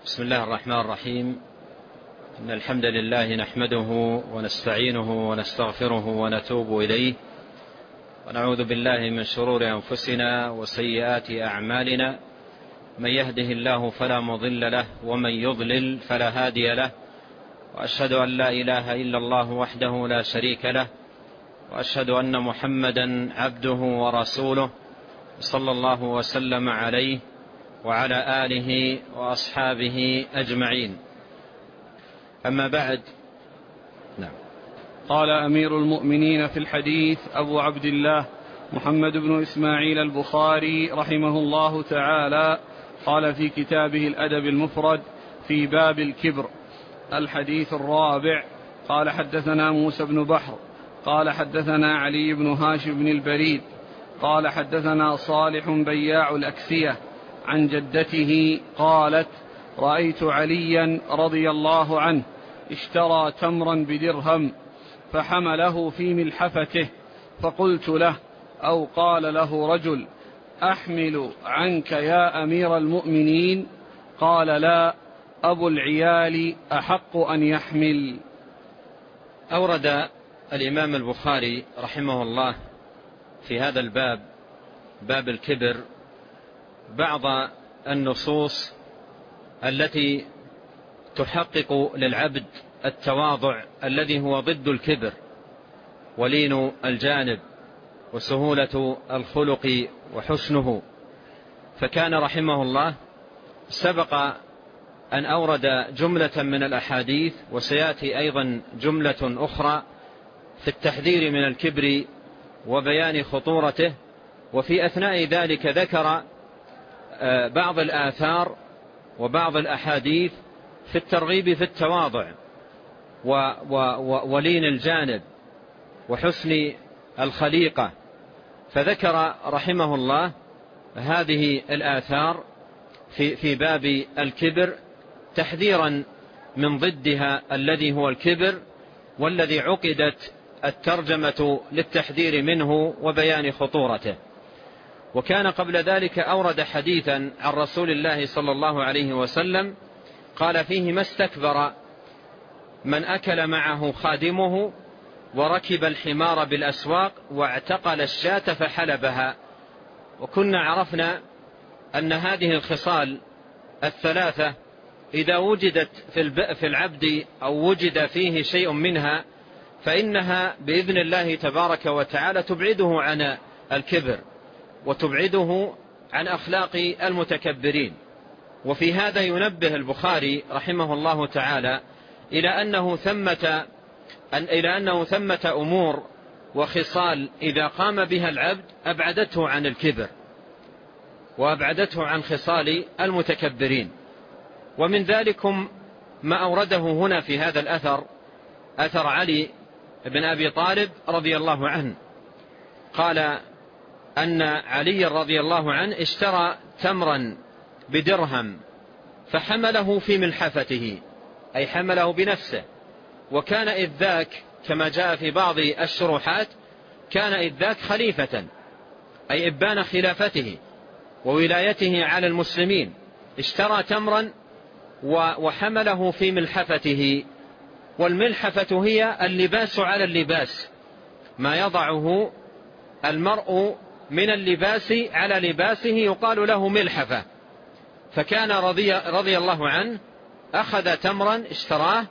بسم الله الرحمن الرحيم. إن الحمد لله نحمده ونستعينه ونستغفره ونتوب إليه، ونعوذ بالله من شرور أنفسنا وسيئات أعمالنا. من يهده الله فلا مضل له، ومن يضلل فلا هادي له. وأشهد أن لا إله إلا الله وحده لا شريك له، وأشهد أن محمدا عبده ورسوله، صلى الله وسلم عليه وعلى آله وأصحابه أجمعين. أما بعد. نعم. قال أمير المؤمنين في الحديث أبو عبد الله محمد بن إسماعيل البخاري رحمه الله تعالى، قال في كتابه الأدب المفرد في باب الكبر: الحديث الرابع. قال حدثنا موسى بن بحر قال حدثنا علي بن هاشم بن البريد قال حدثنا صالح بياع الأكسية عن جدته قالت: رأيت عليا رضي الله عنه اشترى تمرا بدرهم فحمله في ملحفته، فقلت له أو قال له رجل: أحمل عنك يا أمير المؤمنين؟ قال: لا، أبو العيال أحق أن يحمل. أورد الإمام البخاري رحمه الله في هذا الباب، باب الكبر، بعض النصوص التي تحقق للعبد التواضع الذي هو ضد الكبر، ولين الجانب وسهولة الخلق وحسنه. فكان رحمه الله سبق أن أورد جملة من الأحاديث، وسيأتي أيضا جملة أخرى في التحذير من الكبر وبيان خطورته. وفي أثناء ذلك ذكر بعض الآثار وبعض الأحاديث في الترغيب في التواضع ولين الجانب وحسن الخليقة. فذكر رحمه الله هذه الآثار في باب الكبر تحذيرا من ضدها الذي هو الكبر، والذي عقدت الترجمة للتحذير منه وبيان خطورته. وكان قبل ذلك أورد حديثا عن رسول الله صلى الله عليه وسلم قال فيه: ما استكبر من أكل معه خادمه وركب الحمار بالأسواق واعتقل الشاة فحلبها. وكنا عرفنا أن هذه الخصال الثلاثة إذا وجدت في العبد أو وجد فيه شيء منها فإنها بإذن الله تبارك وتعالى تبعده عن الكبر وتبعده عن أخلاق المتكبرين. وفي هذا ينبه البخاري رحمه الله تعالى إلى أنه ثمة أمور وخصال إذا قام بها العبد أبعدته عن الكبر وأبعدته عن خصال المتكبرين. ومن ذلكم ما أورده هنا في هذا الأثر، أثر علي بن أبي طالب رضي الله عنه، قال أن علي رضي الله عنه اشترى تمرا بدرهم فحمله في ملحفته، أي حمله بنفسه. وكان إذ ذاك كما جاء في بعض الشروحات كان إذ ذاك خليفة، أي إبان خلافته وولايته على المسلمين. اشترى تمرا وحمله في ملحفته. والملحفة هي اللباس على اللباس، ما يضعه المرء من اللباس على لباسه يقال له ملحفة. فكان رضي الله عنه أخذ تمرا اشتراه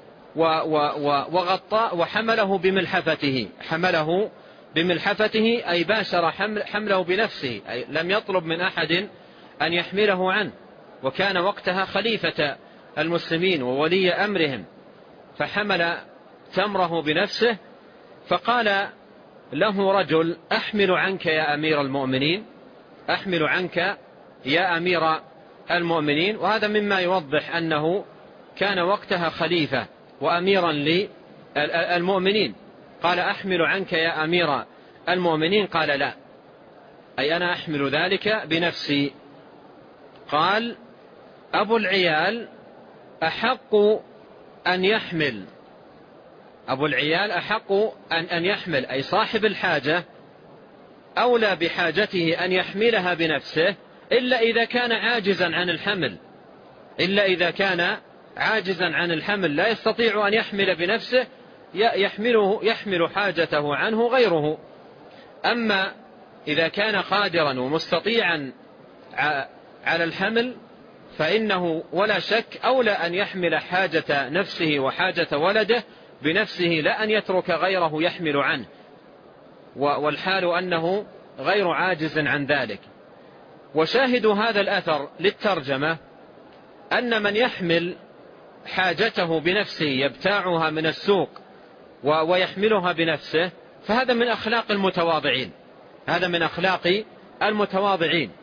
وغطى وحمله بملحفته، حمله بملحفته أي باشر حمله بنفسه، أي لم يطلب من أحد أن يحمله عنه. وكان وقتها خليفة المسلمين وولي أمرهم، فحمل تمره بنفسه. فقال له رجل: أحمل عنك يا أمير المؤمنين؟ أحمل عنك يا أمير المؤمنين. وهذا مما يوضح أنه كان وقتها خليفة وأميرا للمؤمنين. قال: أحمل عنك يا أمير المؤمنين؟ قال: لا، أي أنا أحمل ذلك بنفسي. قال: أبو العيال أحق أن يحمل. أبو العيال أحق أن يحمل، أي صاحب الحاجة أولى بحاجته أن يحملها بنفسه، إلا إذا كان عاجزا عن الحمل، إلا إذا كان عاجزا عن الحمل لا يستطيع أن يحمل بنفسه يحمل حاجته عنه غيره. أما إذا كان قادرا ومستطيعا على الحمل فإنه ولا شك أولى أن يحمل حاجة نفسه وحاجة ولده بنفسه، لا أن يترك غيره يحمل عنه، والحال أنه غير عاجز عن ذلك. وشاهد هذا الأثر للترجمة أن من يحمل حاجته بنفسه يبتاعها من السوق ويحملها بنفسه فهذا من أخلاق المتواضعين، هذا من أخلاق المتواضعين.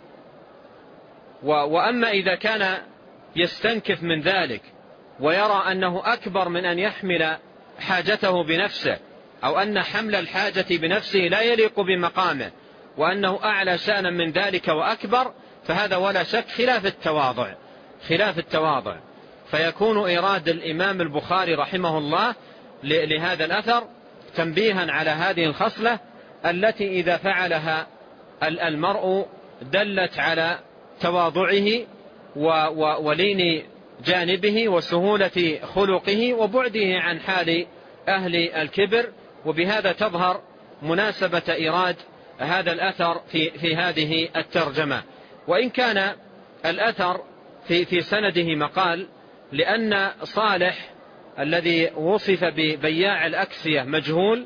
وأما إذا كان يستنكف من ذلك ويرى أنه أكبر من أن يحمل حاجته بنفسه، أو أن حمل الحاجة بنفسه لا يليق بمقامه وأنه أعلى شأنا من ذلك وأكبر، فهذا ولا شك خلاف التواضع. فيكون إيراد الإمام البخاري رحمه الله لهذا الأثر تنبيها على هذه الخصلة التي إذا فعلها المرء دلت على تواضعه ولين جانبه وسهولة خلقه وبعده عن حال أهل الكبر. وبهذا تظهر مناسبة إيراد هذا الأثر في هذه الترجمة. وإن كان الأثر في سنده مقال، لأن صالح الذي وصف ببياع الأكسية مجهول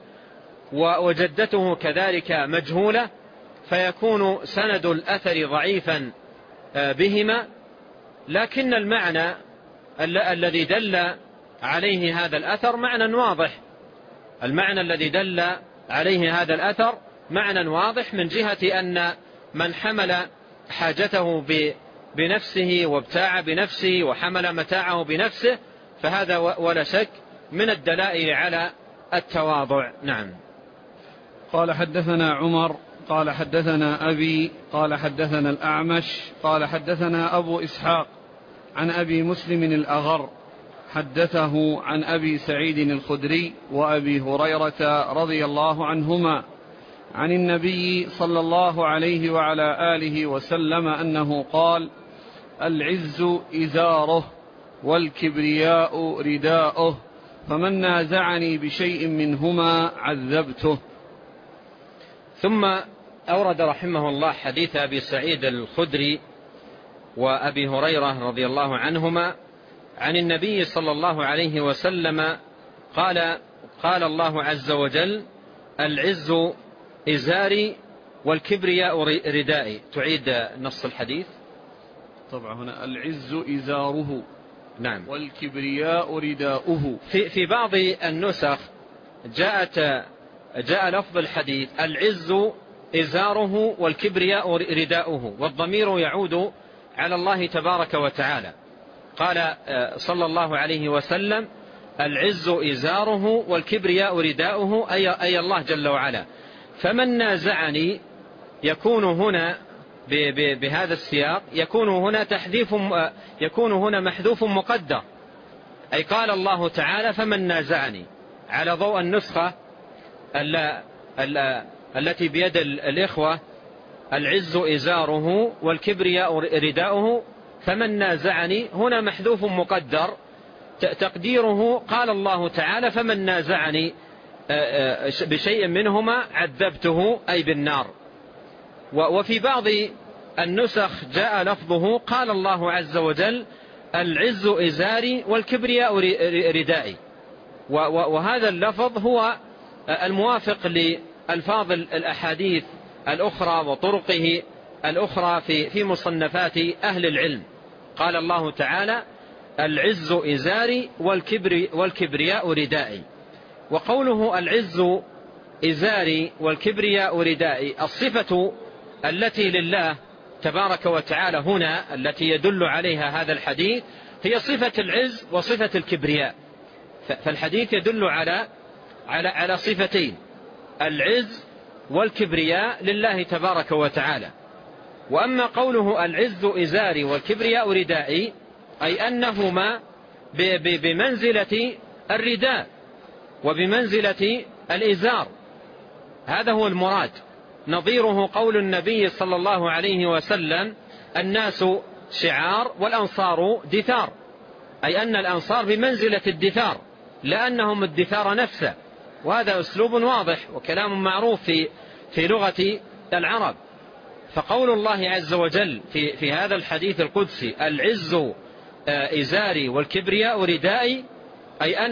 وجدته كذلك مجهولة، فيكون سند الأثر ضعيفا بهما. لكن المعنى الذي دل عليه هذا الأثر معنى واضح، المعنى الذي دل عليه هذا الأثر معنى واضح من جهة أن من حمل حاجته بنفسه وابتاع بنفسه وحمل متاعه بنفسه فهذا ولا شك من الدلائل على التواضع. نعم. قال حدثنا عمر قال حدثنا أبي قال حدثنا الأعمش قال حدثنا أبو إسحاق عن أبي مسلم الأغر حدثه عن أبي سعيد الخدري وأبي هريرة رضي الله عنهما عن النبي صلى الله عليه وعلى آله وسلم أنه قال: العز إزاره والكبرياء رداؤه، فمن نازعني بشيء منهما عذبته. ثم أورد رحمه الله حديث أبي سعيد الخدري وأبي هريرة رضي الله عنهما عن النبي صلى الله عليه وسلم قال الله عز وجل: العز إزاري والكبرياء ردائي. تعيد نص الحديث؟ طبعا هنا العز إزاره، نعم، والكبرياء رداؤه. في بعض النسخ جاء لفظ الحديث: العز إزاره والكبرياء رداؤه، والضمير يعود على الله تبارك وتعالى. قال صلى الله عليه وسلم: العز إزاره والكبرياء رداؤه، أي الله جل وعلا. فمن نازعني يكون هنا بهذا السياق يكون هنا محذوف مقدر، أي قال الله تعالى: فمن نازعني، على ضوء النسخة التي بيد الإخوة: العز إزاره والكبرياء رداؤه، فمن نازعني هنا محذوف مقدر تقديره قال الله تعالى: فمن نازعني بشيء منهما عذبته، أي بالنار. وفي بعض النسخ جاء لفظه: قال الله عز وجل: العز إزاري والكبرياء ردائي. وهذا اللفظ هو الموافق لألفاظ الأحاديث الأخرى وطرقه الأخرى في مصنفات أهل العلم. قال الله تعالى: العز إزاري والكبرياء ردائي. وقوله العز إزاري والكبرياء ردائي، الصفة التي لله تبارك وتعالى هنا التي يدل عليها هذا الحديث هي صفة العز وصفة الكبرياء. فالحديث يدل على صفتين: العز والكبرياء لله تبارك وتعالى. وأما قوله العز إزاري والكبرياء ردائي، أي أنهما بمنزلة الرداء وبمنزلة الإزار، هذا هو المراد. نظيره قول النبي صلى الله عليه وسلم: الناس شعار والأنصار دثار، أي أن الأنصار بمنزلة الدثار لأنهم الدثار نفسه، وهذا أسلوب واضح وكلام معروف في لغة العرب. فقول الله عز وجل في هذا الحديث القدسي العز إزاري والكبرياء ردائي، أي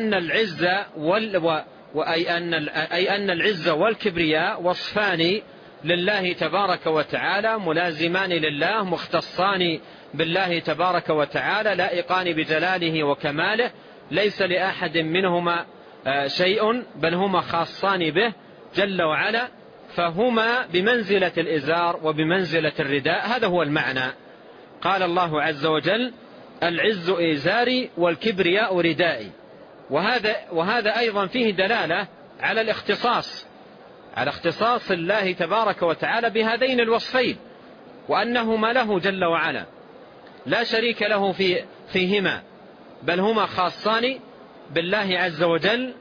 أن العز والكبرياء وصفان لله تبارك وتعالى ملازمان لله مختصان بالله تبارك وتعالى لائقان بجلاله وكماله، ليس لأحد منهما شيء بل هما خاصان به جل وعلا، فهما بمنزلة الإزار وبمنزلة الرداء. هذا هو المعنى. قال الله عز وجل العز إزاري والكبرياء ردائي، وهذا أيضا فيه دلالة على الاختصاص، على اختصاص الله تبارك وتعالى بهذين الوصفين، وأنهما له جل وعلا لا شريك له فيهما، بل هما خاصان بالله عز وجل،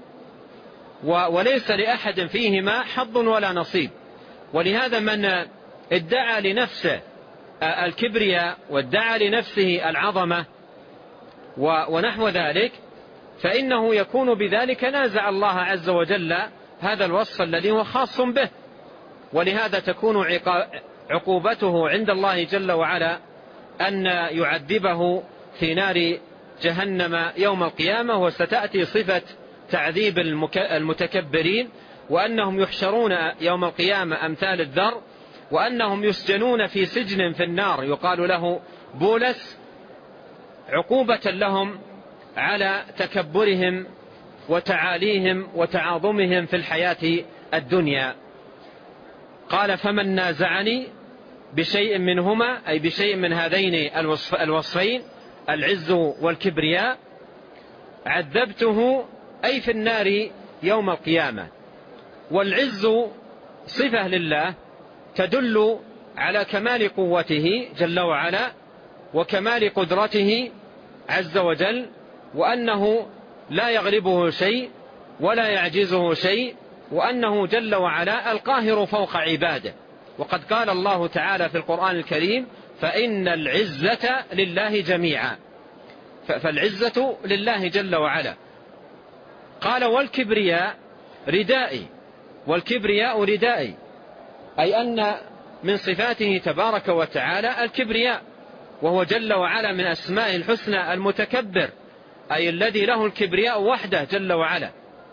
وليس لأحد فيهما حظ ولا نصيب. ولهذا من ادعى لنفسه الكبرياء وادعى لنفسه العظمة ونحو ذلك، فإنه يكون بذلك نازع الله عز وجل هذا الوصف الذي هو خاص به. ولهذا تكون عقوبته عند الله جل وعلا أن يعذبه في نار جهنم يوم القيامة، وستأتي صفة تعذيب المتكبرين، وأنهم يحشرون يوم القيامة أمثال الذر، وأنهم يسجنون في سجن في النار يقال له بولس، عقوبة لهم على تكبرهم وتعاليهم وتعاظمهم في الحياة الدنيا. قال فمن نازعني بشيء منهما، أي بشيء من هذين الوصفين العز والكبرياء، عذبته أي في النار يوم القيامة. والعز صفة لله تدل على كمال قوته جل وعلا وكمال قدرته عز وجل، وأنه لا يغلبه شيء ولا يعجزه شيء، وأنه جل وعلا القاهر فوق عباده. وقد قال الله تعالى في القرآن الكريم فإن العزة لله جميعا، فالعزة لله جل وعلا. قال والكبرياء ردائي، والكبرياء ردائي، أي أن من صفاته تبارك وتعالى الكبرياء، وهو جل وعلا من أسماء الحسنى المتكبر، أي الذي له الكبرياء وحده جل وعلا.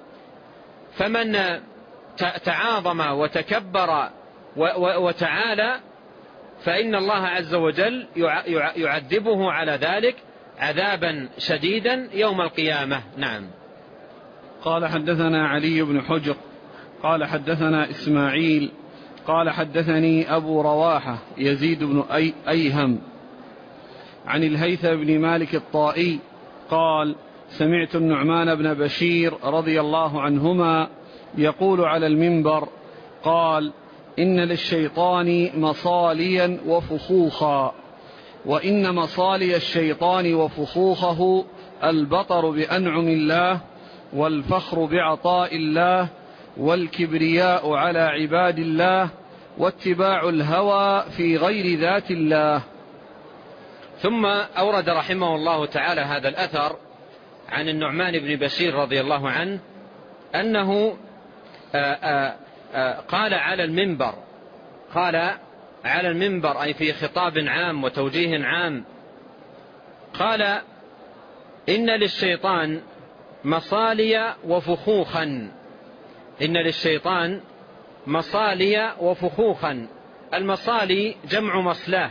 فمن تعاظم وتكبر وتعالى فإن الله عز وجل يعذبه على ذلك عذابا شديدا يوم القيامة. نعم. قال حدثنا علي بن حجر قال حدثنا إسماعيل قال حدثني أبو رواحة يزيد بن أيهم عن الهيثم بن مالك الطائي قال سمعت النعمان بن بشير رضي الله عنهما يقول على المنبر قال إن للشيطان مصاليا وفخوخا، وإن مصالي الشيطان وفخوخه البطر بأنعم الله والفخر بعطاء الله والكبرياء على عباد الله واتباع الهوى في غير ذات الله. ثم أورد رحمه الله تعالى هذا الأثر عن النعمان بن بشير رضي الله عنه أنه قال على المنبر، قال على المنبر أي في خطاب عام وتوجيه عام، قال إن للشيطان مصالي وفخوخا، إن للشيطان مصالي وفخوخا. المصالي جمع مصلاه،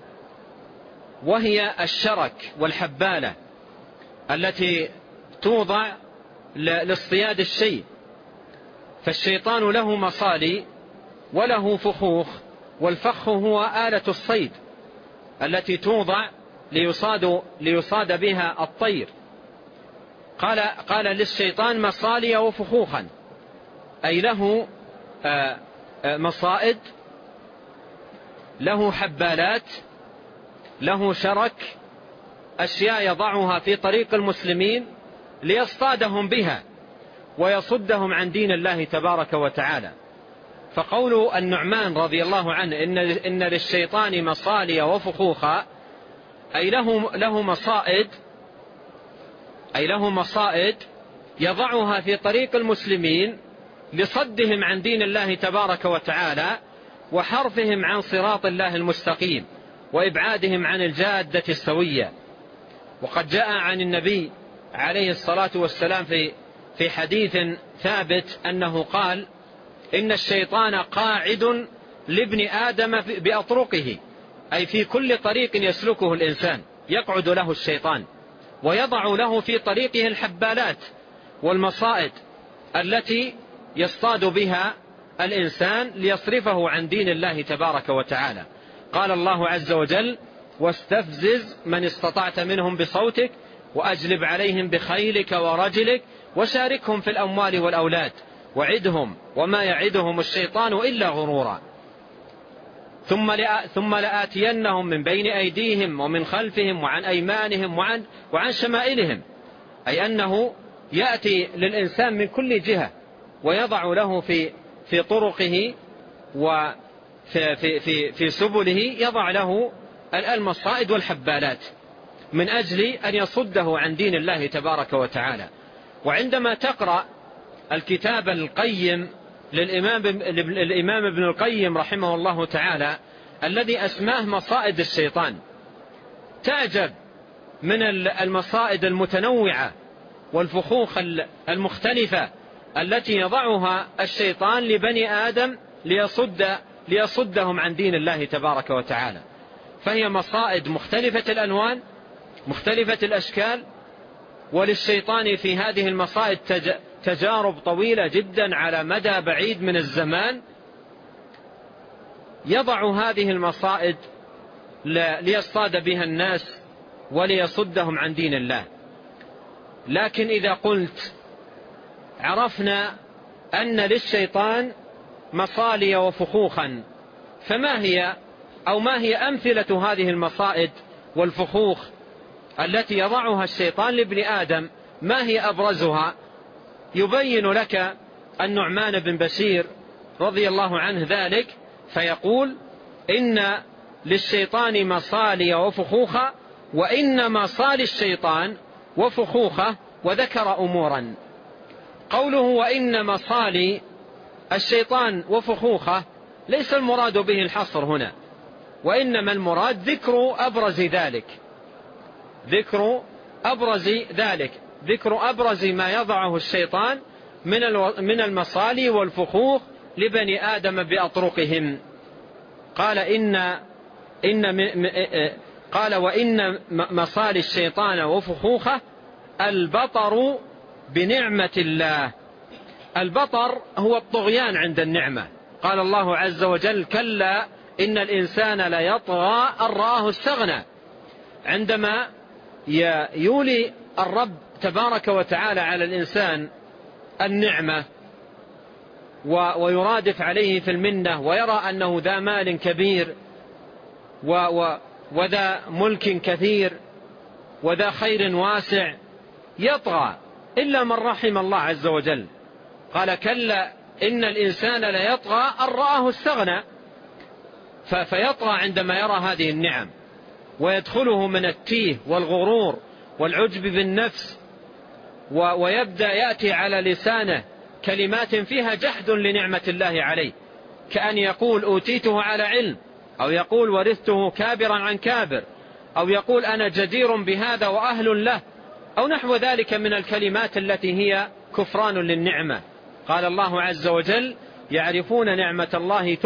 وهي الشرك والحبالة التي توضع لاصطياد الشيء. فالشيطان له مصالي وله فخوخ، والفخ هو آلة الصيد التي توضع ليصاد بها الطير. قال للشيطان مصالي وفخوخا، أي له مصائد، له حبالات، له شرك، أشياء يضعها في طريق المسلمين ليصطادهم بها ويصدهم عن دين الله تبارك وتعالى. فقول النعمان رضي الله عنه إن للشيطان مصالي وفخوخا، أي له مصائد يضعها في طريق المسلمين لصدهم عن دين الله تبارك وتعالى وحرفهم عن صراط الله المستقيم وإبعادهم عن الجادة السوية. وقد جاء عن النبي عليه الصلاة والسلام في حديث ثابت أنه قال: إن الشيطان قاعد لابن آدم بأطرقه، أي في كل طريق يسلكه الإنسان يقعد له الشيطان ويضع له في طريقه الحبالات والمصائد التي يصطاد بها الإنسان ليصرفه عن دين الله تبارك وتعالى. قال الله عز وجل: واستفزز من استطعت منهم بصوتك وأجلب عليهم بخيلك ورجلك وشاركهم في الأموال والأولاد وعدهم وما يعدهم الشيطان إلا غرورا. ثم لآتينهم من بين أيديهم ومن خلفهم وعن أيمانهم وعن شمائلهم، أي أنه يأتي للإنسان من كل جهة ويضع له في طرقه وفي سبله، يضع له المصائد والحبالات من أجل أن يصده عن دين الله تبارك وتعالى. وعندما تقرأ الكتاب القيم للإمام ابن القيم رحمه الله تعالى الذي أسماه مصائد الشيطان، تعجب من المصائد المتنوعة والفخوخ المختلفة التي يضعها الشيطان لبني آدم ليصدهم عن دين الله تبارك وتعالى. فهي مصائد مختلفة الألوان مختلفة الأشكال، وللشيطان في هذه المصائد تجارب طويلة جدا على مدى بعيد من الزمان، يضع هذه المصائد ليصطاد بها الناس وليصدهم عن دين الله. لكن إذا قلت عرفنا أن للشيطان مصالي وفخوخا، فما هي أمثلة هذه المصائد والفخوخ التي يضعها الشيطان لابن آدم؟ ما هي أبرزها؟ يبين لك النعمان بن بشير رضي الله عنه ذلك، فيقول: إن للشيطان مصالي وفخوخا وإن مصالي الشيطان وفخوخه، وذكر أمورا. قوله وإن مصالي الشيطان وفخوخه ليس المراد به الحصر هنا، وإنما المراد ذكر أبرز ما يضعه الشيطان من المصالي والفخوخ لبني آدم بأطرقهم. قال وإن مصالي الشيطان وفخوخه البطر بنعمة الله. البطر هو الطغيان عند النعمة. قال الله عز وجل: كلا إن الإنسان ليطغى أن رآه استغنى. عندما يولي الرب تبارك وتعالى على الإنسان النعمة ويرادف عليه في المنة ويرى أنه ذا مال كبير وذا ملك كثير وذا خير واسع، يطغى إلا من رحم الله عز وجل. قال: كلا إن الإنسان ليطغى أن رآه استغنى. فيطغى عندما يرى هذه النعم، ويدخله من التيه والغرور والعجب بالنفس، ويبدأ يأتي على لسانه كلمات فيها جحد لنعمة الله عليه، كأن يقول أوتيته على علم، أو يقول ورثته كابرا عن كابر، أو يقول أنا جدير بهذا وأهل له، أو نحو ذلك من الكلمات التي هي كفران للنعمة. قال الله عز وجل: يعرفون نعمة الله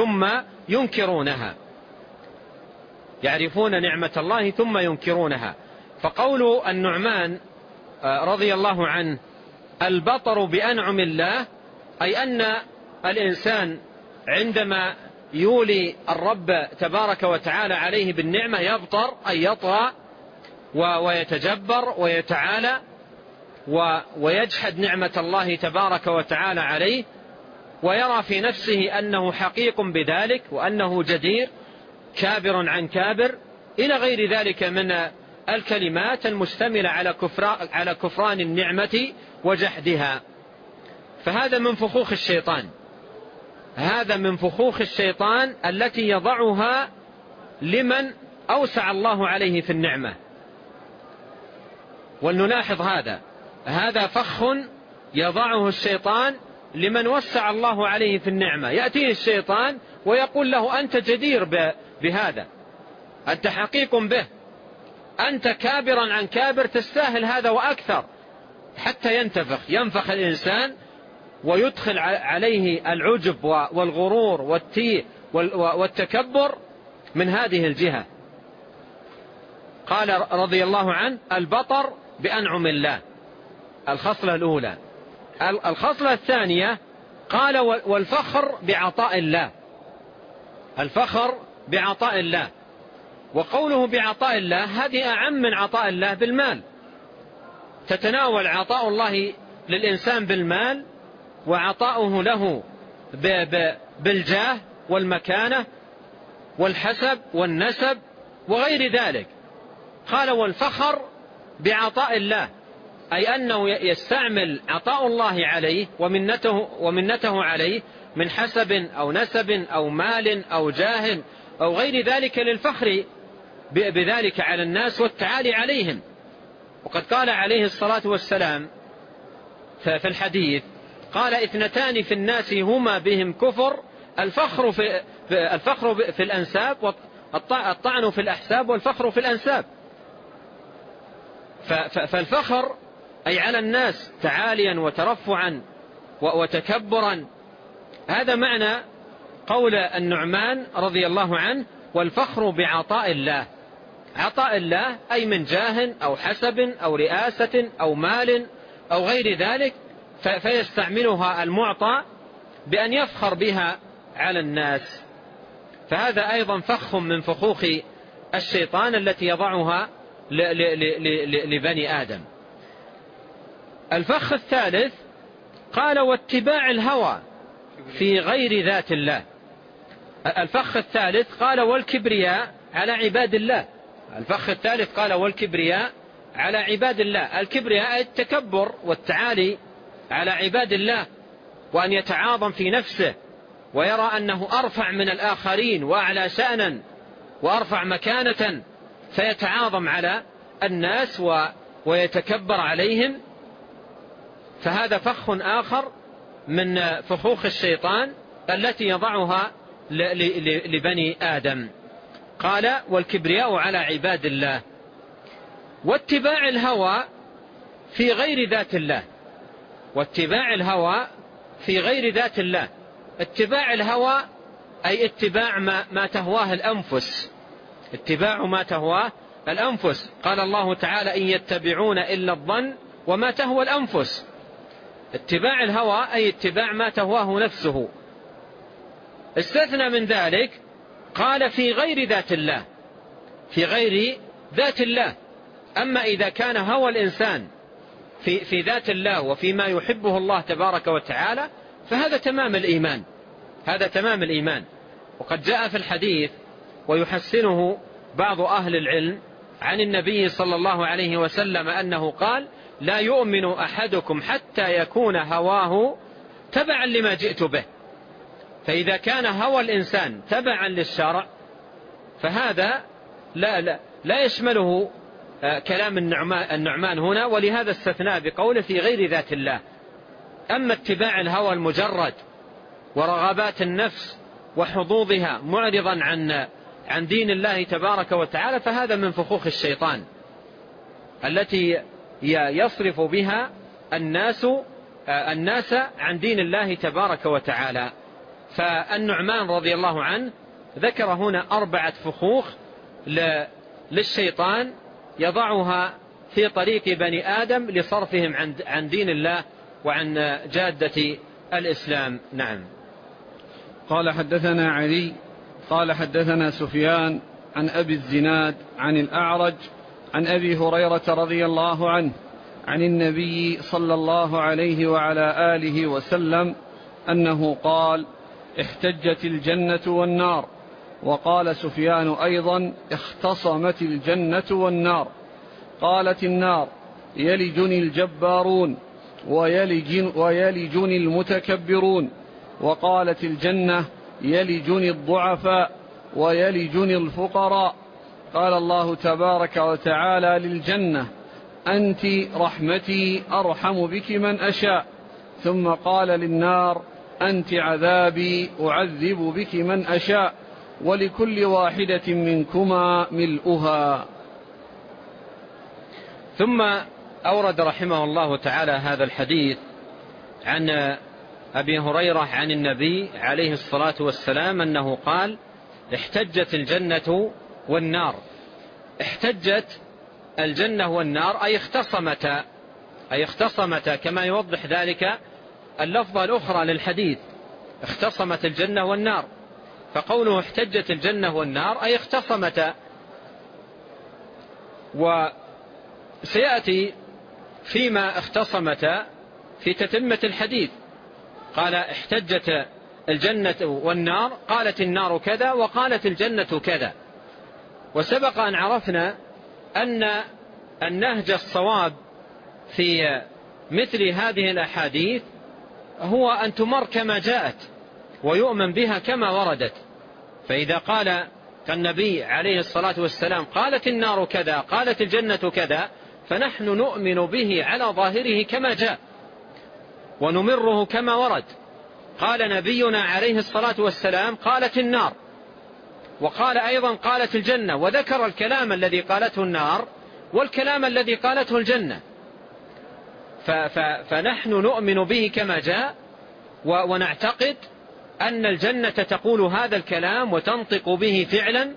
ثم ينكرونها. فقول النعمان رضي الله عنه البطر بأنعم الله، أي أن الإنسان عندما يولي الرب تبارك وتعالى عليه بالنعمة يبطر، أي يطغى ويتجبر ويتعالى ويجحد نعمة الله تبارك وتعالى عليه، ويرى في نفسه أنه حقيق بذلك وأنه جدير، كابر عن كابر، إلى غير ذلك من الكلمات المشتملة على كفران النعمة وجحدها. فهذا من فخوخ الشيطان التي يضعها لمن أوسع الله عليه في النعمة. ولنلاحظ هذا فخ يضعه الشيطان لمن وسع الله عليه في النعمة. يأتيه الشيطان ويقول له: أنت جدير بهذا، أنت حقيق به، أنت كابرا عن كابر، تستاهل هذا وأكثر، حتى ينفخ الإنسان ويدخل عليه العجب والغرور والتكبر من هذه الجهة. قال رضي الله عنه: البطر بأنعم الله، الخصلة الأولى. الخصلة الثانية قال: والفخر بعطاء الله، الفخر بعطاء الله. وقوله بعطاء الله هذه أعم من عطاء الله بالمال. تتناول عطاء الله للإنسان بالمال وعطاؤه له بالجاه والمكانة والحسب والنسب وغير ذلك. قال: والفخر بعطاء الله، أي أنه يستعمل عطاء الله عليه ومنته عليه من حسب أو نسب أو مال أو جاه أو غير ذلك للفخر بذلك على الناس والتعالي عليهم. وقد قال عليه الصلاة والسلام في الحديث، قال: 2 في الناس هما بهم كفر، الفخر في الأنساب، الطعن في الأحساب، والفخر في الأنساب. فالفخر أي على الناس تعاليا وترفعا وتكبرا. هذا معنى قول النعمان رضي الله عنه: والفخر بعطاء الله. عطاء الله أي من جاه أو حسب أو رئاسة أو مال أو غير ذلك، فيستعملها المعطى بأن يفخر بها على الناس. فهذا أيضا فخ من فخوخ الشيطان التي يضعها لبني آدم. الفخ الثالث قال: واتباع الهوى في غير ذات الله. الفخ الثالث قال: والكبرياء على عباد الله. الفخ الثالث قال: والكبرياء على عباد الله. الكبرياء التكبر والتعالي على عباد الله، وأن يتعاظم في نفسه ويرى أنه أرفع من الآخرين وأعلى شأنا وأرفع مكانة، فيتعاظم على الناس ويتكبر عليهم. فهذا فخ آخر من فخوخ الشيطان التي يضعها لبني آدم. قال: والكبرياء على عباد الله. واتباع الهوى في غير ذات الله. واتباع الهوى في غير ذات الله. اتباع الهوى أي اتباع ما تهواه الأنفس، اتباع ما تهواه الأنفس. قال الله تعالى: إن يتبعون إلا الظن وما تهوى الأنفس. اتباع الهوى أي اتباع ما تهواه نفسه. استثنى من ذلك قال: في غير ذات الله، في غير ذات الله. أما إذا كان هوى الإنسان في ذات الله وفيما يحبه الله تبارك وتعالى فهذا تمام الإيمان، هذا تمام الإيمان. وقد جاء في الحديث ويحسنه بعض أهل العلم عن النبي صلى الله عليه وسلم أنه قال: لا يؤمن أحدكم حتى يكون هواه تبعا لما جئت به. فإذا كان هوى الإنسان تبعا للشرع فهذا لا يشمله كلام النعمان هنا، ولهذا استثناء بقوله: في غير ذات الله. أما اتباع الهوى المجرد ورغبات النفس وحظوظها معرضا عن دين الله تبارك وتعالى فهذا من فخوخ الشيطان التي يصرف بها الناس عن دين الله تبارك وتعالى. فالنعمان رضي الله عنه ذكر هنا 4 فخوخ للشيطان يضعها في طريق بني آدم لصرفهم عن دين الله وعن جادة الإسلام. نعم. قال: حدثنا علي قال: حدثنا سفيان عن أبي الزناد عن الأعرج عن أبي هريرة رضي الله عنه عن النبي صلى الله عليه وعلى آله وسلم أنه قال: احتجت الجنة والنار. وقال سفيان أيضا: اختصمت الجنة والنار. قالت النار: يلجني الجبارون ويلجني المتكبرون. وقالت الجنة: يلجني الضعفاء ويلجني الفقراء. قال الله تبارك وتعالى للجنة: أنت رحمتي أرحم بك من أشاء. ثم قال للنار: أنت عذابي أعذب بك من أشاء، ولكل واحدة منكما ملؤها. ثم أورد رحمه الله تعالى هذا الحديث عن أبي هريرة عن النبي عليه الصلاة والسلام أنه قال: احتجت الجنة والنار. احتجت الجنة والنار أي اختصمتا كما يوضح ذلك اللفظة الأخرى للحديث: اختصمت الجنة والنار. فقوله احتجت الجنة والنار أي اختصمتا. وسيأتي فيما اختصمتا في تتمة الحديث. قال: احتجت الجنة والنار، قالت النار كذا وقالت الجنة كذا. وسبق أن عرفنا أن النهج الصواب في مثل هذه الأحاديث هو أن تمر كما جاءت ويؤمن بها كما وردت. فإذا قال النبي عليه الصلاة والسلام: قالت النار كذا قالت الجنة كذا، فنحن نؤمن به على ظاهره كما جاء ونمره كما ورد. قال نبينا عليه الصلاة والسلام: قالت النار، وقال أيضا قالت الجنة، وذكر الكلام الذي قالته النار والكلام الذي قالته الجنة. فنحن نؤمن به كما جاء ونعتقد أن الجنة تقول هذا الكلام وتنطق به فعلا،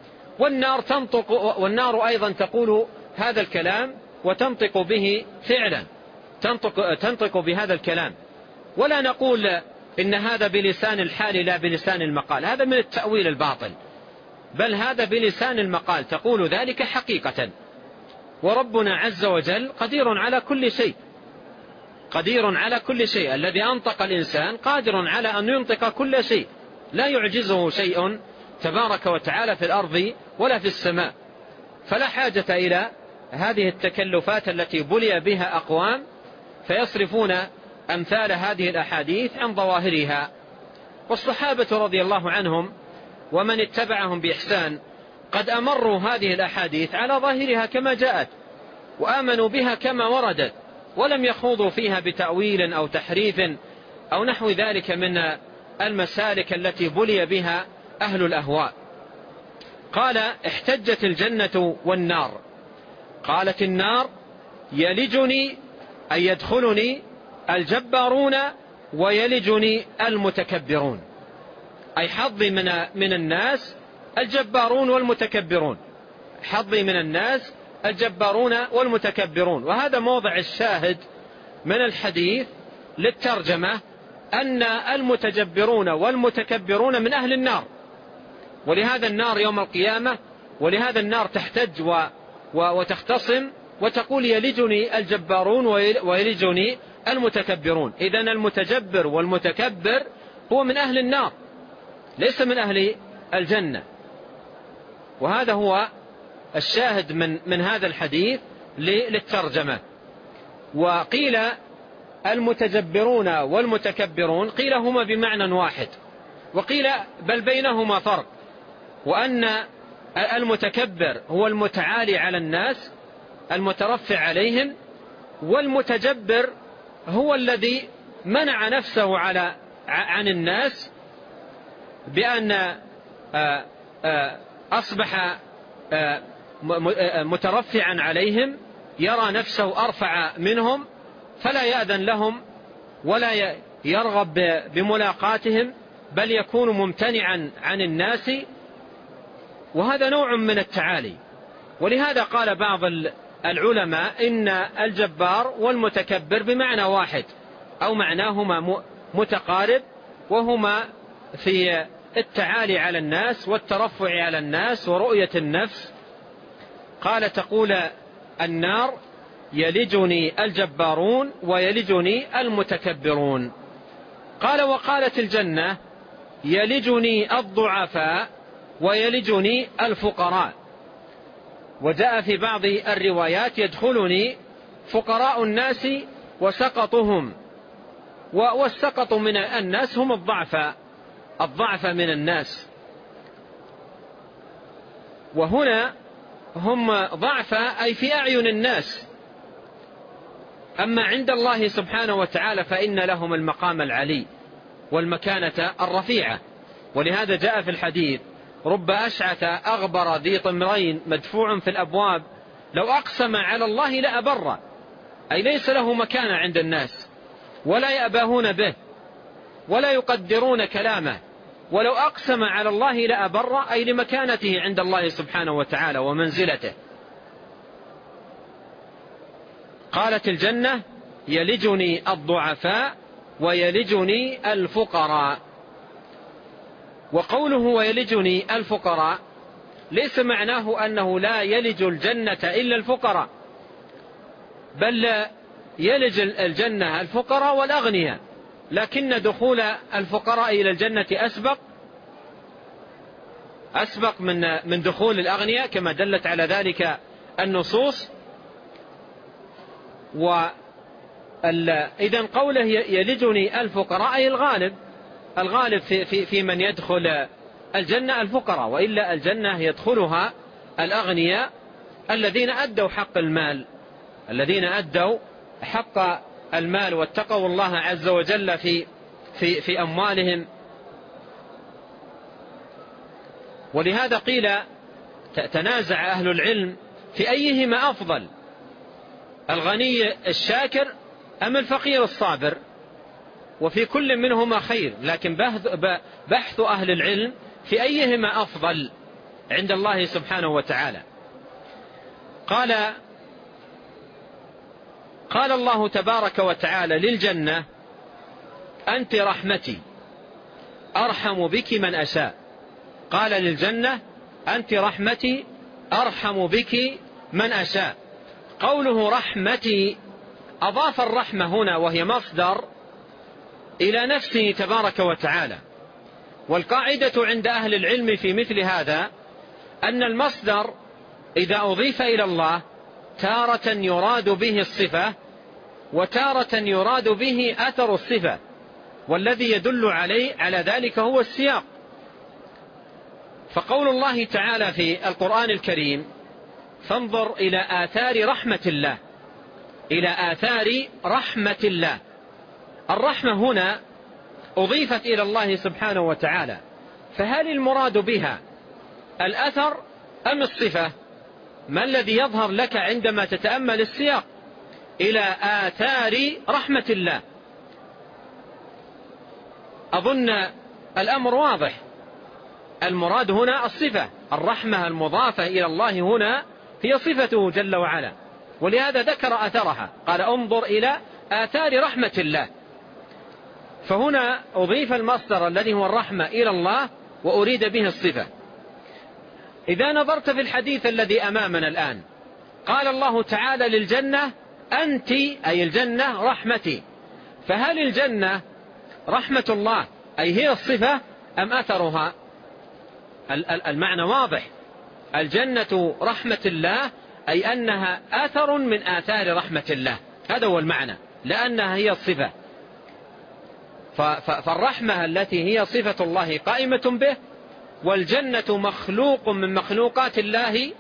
والنار أيضا تقول هذا الكلام وتنطق به فعلا، تنطق بهذا الكلام. ولا نقول إن هذا بلسان الحال لا بلسان المقال، هذا من التأويل الباطل، بل هذا بلسان المقال، تقول ذلك حقيقة. وربنا عز وجل قدير على كل شيء، قدير على كل شيء. الذي أنطق الإنسان قادر على أن ينطق كل شيء، لا يعجزه شيء تبارك وتعالى في الأرض ولا في السماء. فلا حاجة إلى هذه التكلفات التي بلي بها أقوام فيصرفون أمثال هذه الأحاديث عن ظواهرها. والصحابة رضي الله عنهم ومن اتبعهم بإحسان قد أمروا هذه الأحاديث على ظاهرها كما جاءت وآمنوا بها كما وردت، ولم يخوضوا فيها بتأويل أو تحريف أو نحو ذلك من المسالك التي بلي بها أهل الأهواء. قال: احتجت الجنة والنار. قالت النار: يلجني أي يدخلني الجبارون ويلجني المتكبرون، أي حظي من الناس الجبارون والمتكبرون، حظي من الناس الجبارون والمتكبرون. وهذا موضع الشاهد من الحديث للترجمة، أن المتجبرون والمتكبرون من أهل النار، ولهذا النار يوم القيامة، ولهذا النار تحتج وتختصم وتقول: يلجني الجبارون ويلجني المتكبرون. إذن المتجبر والمتكبر هو من أهل النار ليس من أهل الجنة. وهذا هو الشاهد من هذا الحديث للترجمة. وقيل المتجبرون والمتكبرون قيل هما بمعنى واحد، وقيل بل بينهما فرق، وأن المتكبر هو المتعالي على الناس المترفع عليهم، والمتجبر هو الذي منع نفسه عن الناس بأن أصبح مترفعا عليهم، يرى نفسه أرفع منهم فلا يأذن لهم ولا يرغب بملاقاتهم، بل يكون ممتنعا عن الناس، وهذا نوع من التعالي. ولهذا قال بعض العلماء إن الجبار والمتكبر بمعنى واحد أو معناهما متقارب، وهما في التعالي على الناس والترفع على الناس ورؤية النفس. قال: تقول النار: يلجني الجبارون ويلجني المتكبرون. قال: وقالت الجنة: يلجني الضعفاء ويلجني الفقراء. وجاء في بعض الروايات: يدخلني فقراء الناس وسقطهم. والسقط من الناس هم الضعف من الناس. وهنا هم ضعفاء أي في أعين الناس، أما عند الله سبحانه وتعالى فإن لهم المقام العلي والمكانة الرفيعة. ولهذا جاء في الحديث: رب أشعث أغبر ذي طمرين مدفوع في الأبواب لو أقسم على الله لأبر، أي ليس له مكانة عند الناس ولا يأباهون به ولا يقدرون كلامه، ولو أقسم على الله لأبر، أي لمكانته عند الله سبحانه وتعالى ومنزلته. قالت الجنة: يلجني الضعفاء ويلجني الفقراء. وقوله ويلجني الفقراء ليس معناه أنه لا يلج الجنة إلا الفقراء، بل يلج الجنة الفقراء والأغنياء، لكن دخول الفقراء إلى الجنة أسبق من دخول الأغنياء كما دلت على ذلك النصوص. إذن قوله يلجني الفقراء أي الغالب في من يدخل الجنة الفقراء، وإلا الجنة يدخلها الأغنياء الذين أدوا حق المال، الذين أدوا حق المال واتقوا الله عز وجل في أموالهم. ولهذا قيل تنازع أهل العلم في أيهما أفضل، الغني الشاكر أم الفقير الصابر، وفي كل منهما خير، لكن بحث أهل العلم في أيهما أفضل عند الله سبحانه وتعالى. قال الله تبارك وتعالى للجنة: أنت رحمتي أرحم بك من أشاء. قال للجنة: أنت رحمتي أرحم بك من أشاء. قوله رحمتي أضاف الرحمة هنا وهي مصدر إلى نفسه تبارك وتعالى. والقاعدة عند أهل العلم في مثل هذا أن المصدر إذا أضيف إلى الله تارة يراد به الصفة وتارة يراد به أثر الصفة، والذي يدل على ذلك هو السياق. فقول الله تعالى في القرآن الكريم: فانظر إلى آثار رحمة الله، إلى آثار رحمة الله. الرحمة هنا أضيفت إلى الله سبحانه وتعالى، فهل المراد بها الأثر أم الصفة؟ ما الذي يظهر لك عندما تتأمل السياق؟ إلى آثار رحمة الله. أظن الأمر واضح، المراد هنا الصفة، الرحمة المضافة إلى الله هنا هي صفته جل وعلا، ولهذا ذكر أثرها، قال: انظر إلى آثار رحمة الله. فهنا أضيف المصدر الذي هو الرحمة إلى الله وأريد به الصفة. إذا نظرت في الحديث الذي أمامنا الآن، قال الله تعالى للجنة: أنت أي الجنة رحمتي. فهل الجنة رحمة الله أي هي الصفة أم أثرها؟ المعنى واضح، الجنة رحمة الله أي أنها أثر من آثار رحمة الله، هذا هو المعنى، لأنها هي الصفة. فالرحمة التي هي صفة الله قائمة به، والجنة مخلوق من مخلوقات الله،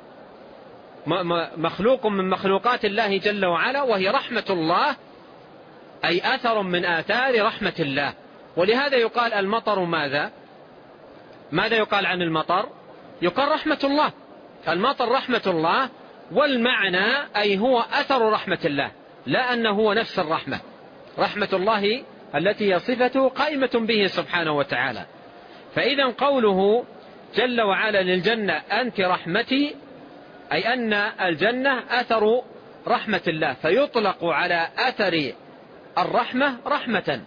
مخلوق من مخلوقات الله جل وعلا، وهي رحمة الله أي أثر من آثار رحمة الله. ولهذا يقال المطر ماذا يقال عن المطر؟ يقال رحمة الله. المطر رحمة الله، والمعنى أي هو أثر رحمة الله، لا أنه هو نفس الرحمة. رحمة الله التي هي صفته قائمة به سبحانه وتعالى. فإذا قوله جل وعلا للجنة: أنت رحمتي، أي أن الجنة أثر رحمة الله، فيطلق على أثر الرحمة رحمة،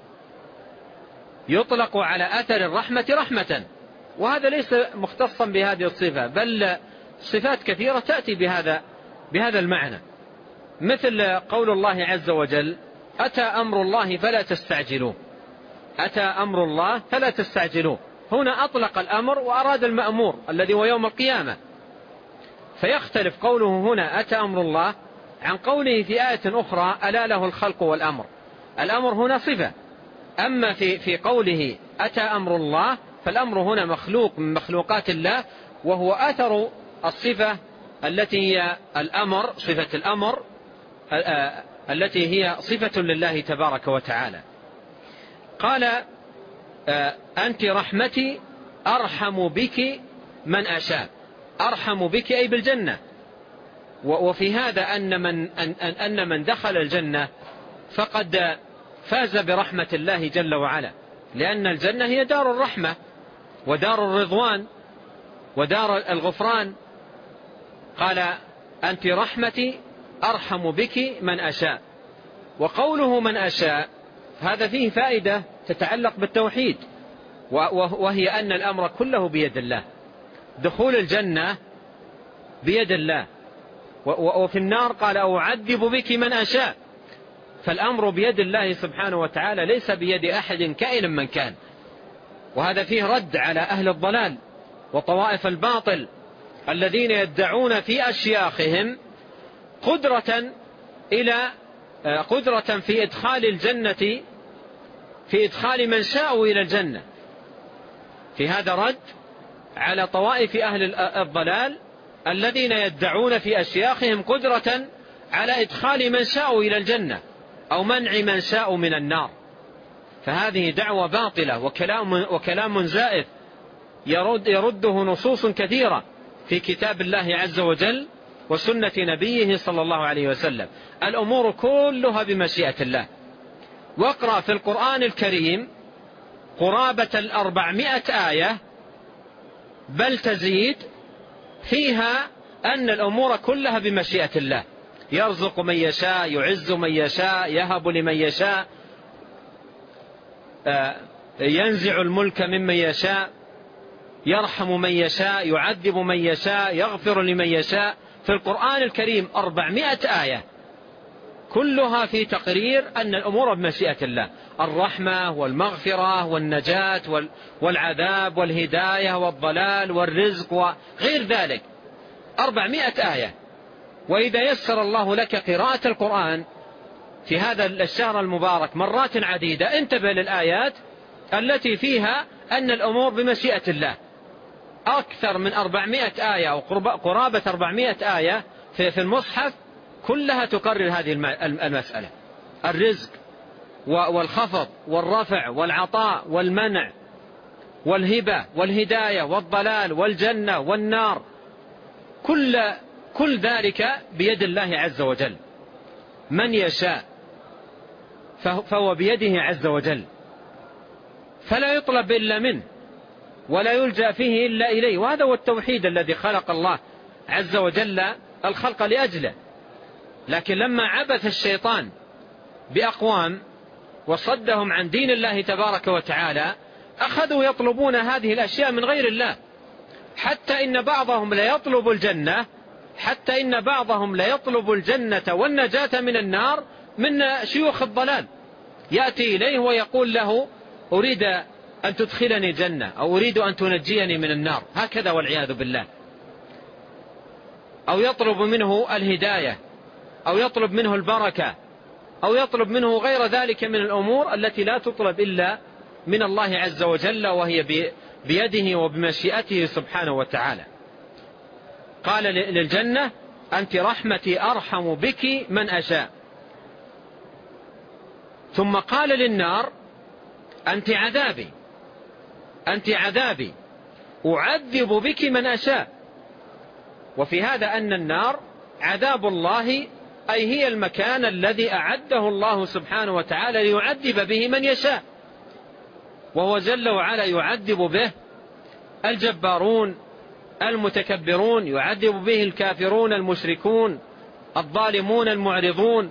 يطلق على أثر الرحمة رحمة. وهذا ليس مختصا بهذه الصفة، بل صفات كثيرة تأتي بهذا المعنى، مثل قول الله عز وجل: أتى أمر الله فلا تستعجلوه. أتى أمر الله فلا تستعجلوه، هنا أطلق الأمر وأراد المأمور الذي هو يوم القيامة. فيختلف قوله هنا أتى أمر الله عن قوله في آية أخرى: ألا له الخلق والأمر. الأمر هنا صفة، أما في قوله أتى أمر الله فالأمر هنا مخلوق من مخلوقات الله، وهو أثر الصفة التي هي الأمر، صفة الأمر التي هي صفة لله تبارك وتعالى. قال أنت رحمتي أرحم بك من أشاء. أرحم بك أي بالجنة. وفي هذا أن من دخل الجنة فقد فاز برحمة الله جل وعلا، لأن الجنة هي دار الرحمة ودار الرضوان ودار الغفران. قال أنت رحمتي أرحم بك من أشاء. وقوله من أشاء هذا فيه فائدة تتعلق بالتوحيد، وهي أن الأمر كله بيد الله. دخول الجنة بيد الله، وفي النار قال أعذب بك من أشاء. فالأمر بيد الله سبحانه وتعالى ليس بيد أحد كائن من كان. وهذا فيه رد على أهل الضلال وطوائف الباطل الذين يدعون في أشياخهم قدرة في إدخال الجنة، في إدخال من شاءوا إلى الجنة. في هذا رد على طوائف أهل الضلال الذين يدعون في أشياخهم قدرة على إدخال من شاءوا إلى الجنة أو منع من شاءوا من النار. فهذه دعوة باطلة وكلام زائف يرده نصوص كثيرة في كتاب الله عز وجل وسنة نبيه صلى الله عليه وسلم. الأمور كلها بمشيئة الله. واقرأ في القرآن الكريم قرابة 400 آية بل تزيد فيها أن الأمور كلها بمشيئة الله. يرزق من يشاء، يعز من يشاء، يهب لمن يشاء، ينزع الملك ممن يشاء، يرحم من يشاء، يعذب من يشاء، يغفر لمن يشاء. في القرآن الكريم 400 آية كلها في تقرير أن الأمور بمشيئة الله. الرحمة والمغفرة والنجاة والعذاب والهداية والضلال والرزق وغير ذلك. 400 آية. وإذا يسر الله لك قراءة القرآن في هذا الشهر المبارك مرات عديدة انتبه للآيات التي فيها أن الأمور بمشيئة الله. أكثر من 400 آية أو قرابة 400 آية في المصحف كلها تقرر هذه المسألة. الرزق والخفض والرفع والعطاء والمنع والهبة والهداية والضلال والجنة والنار، كل ذلك بيد الله عز وجل. من يشاء فهو بيده عز وجل، فلا يطلب إلا منه ولا يلجأ فيه إلا إليه. وهذا هو التوحيد الذي خلق الله عز وجل الخلق لأجله. لكن لما عبث الشيطان بأقوام وصدهم عن دين الله تبارك وتعالى أخذوا يطلبون هذه الأشياء من غير الله، حتى إن بعضهم لا يطلب الجنة والنجاة من النار من شيوخ الضلال. يأتي إليه ويقول له أريد أن تدخلني الجنة أو أريد أن تنجيني من النار، هكذا والعياذ بالله. أو يطلب منه الهداية أو يطلب منه البركة أو يطلب منه غير ذلك من الأمور التي لا تطلب إلا من الله عز وجل، وهي بيده وبمشيئته سبحانه وتعالى. قال للجنة أنت رحمتي أرحم بك من أشاء. ثم قال للنار أنت عذابي أعذب بك من أشاء. وفي هذا أن النار عذاب الله، أي هي المكان الذي أعده الله سبحانه وتعالى ليعذب به من يشاء، وهو جل وعلا يعذب به الجبارون المتكبرون، يعذب به الكافرون المشركون الظالمون المعرضون.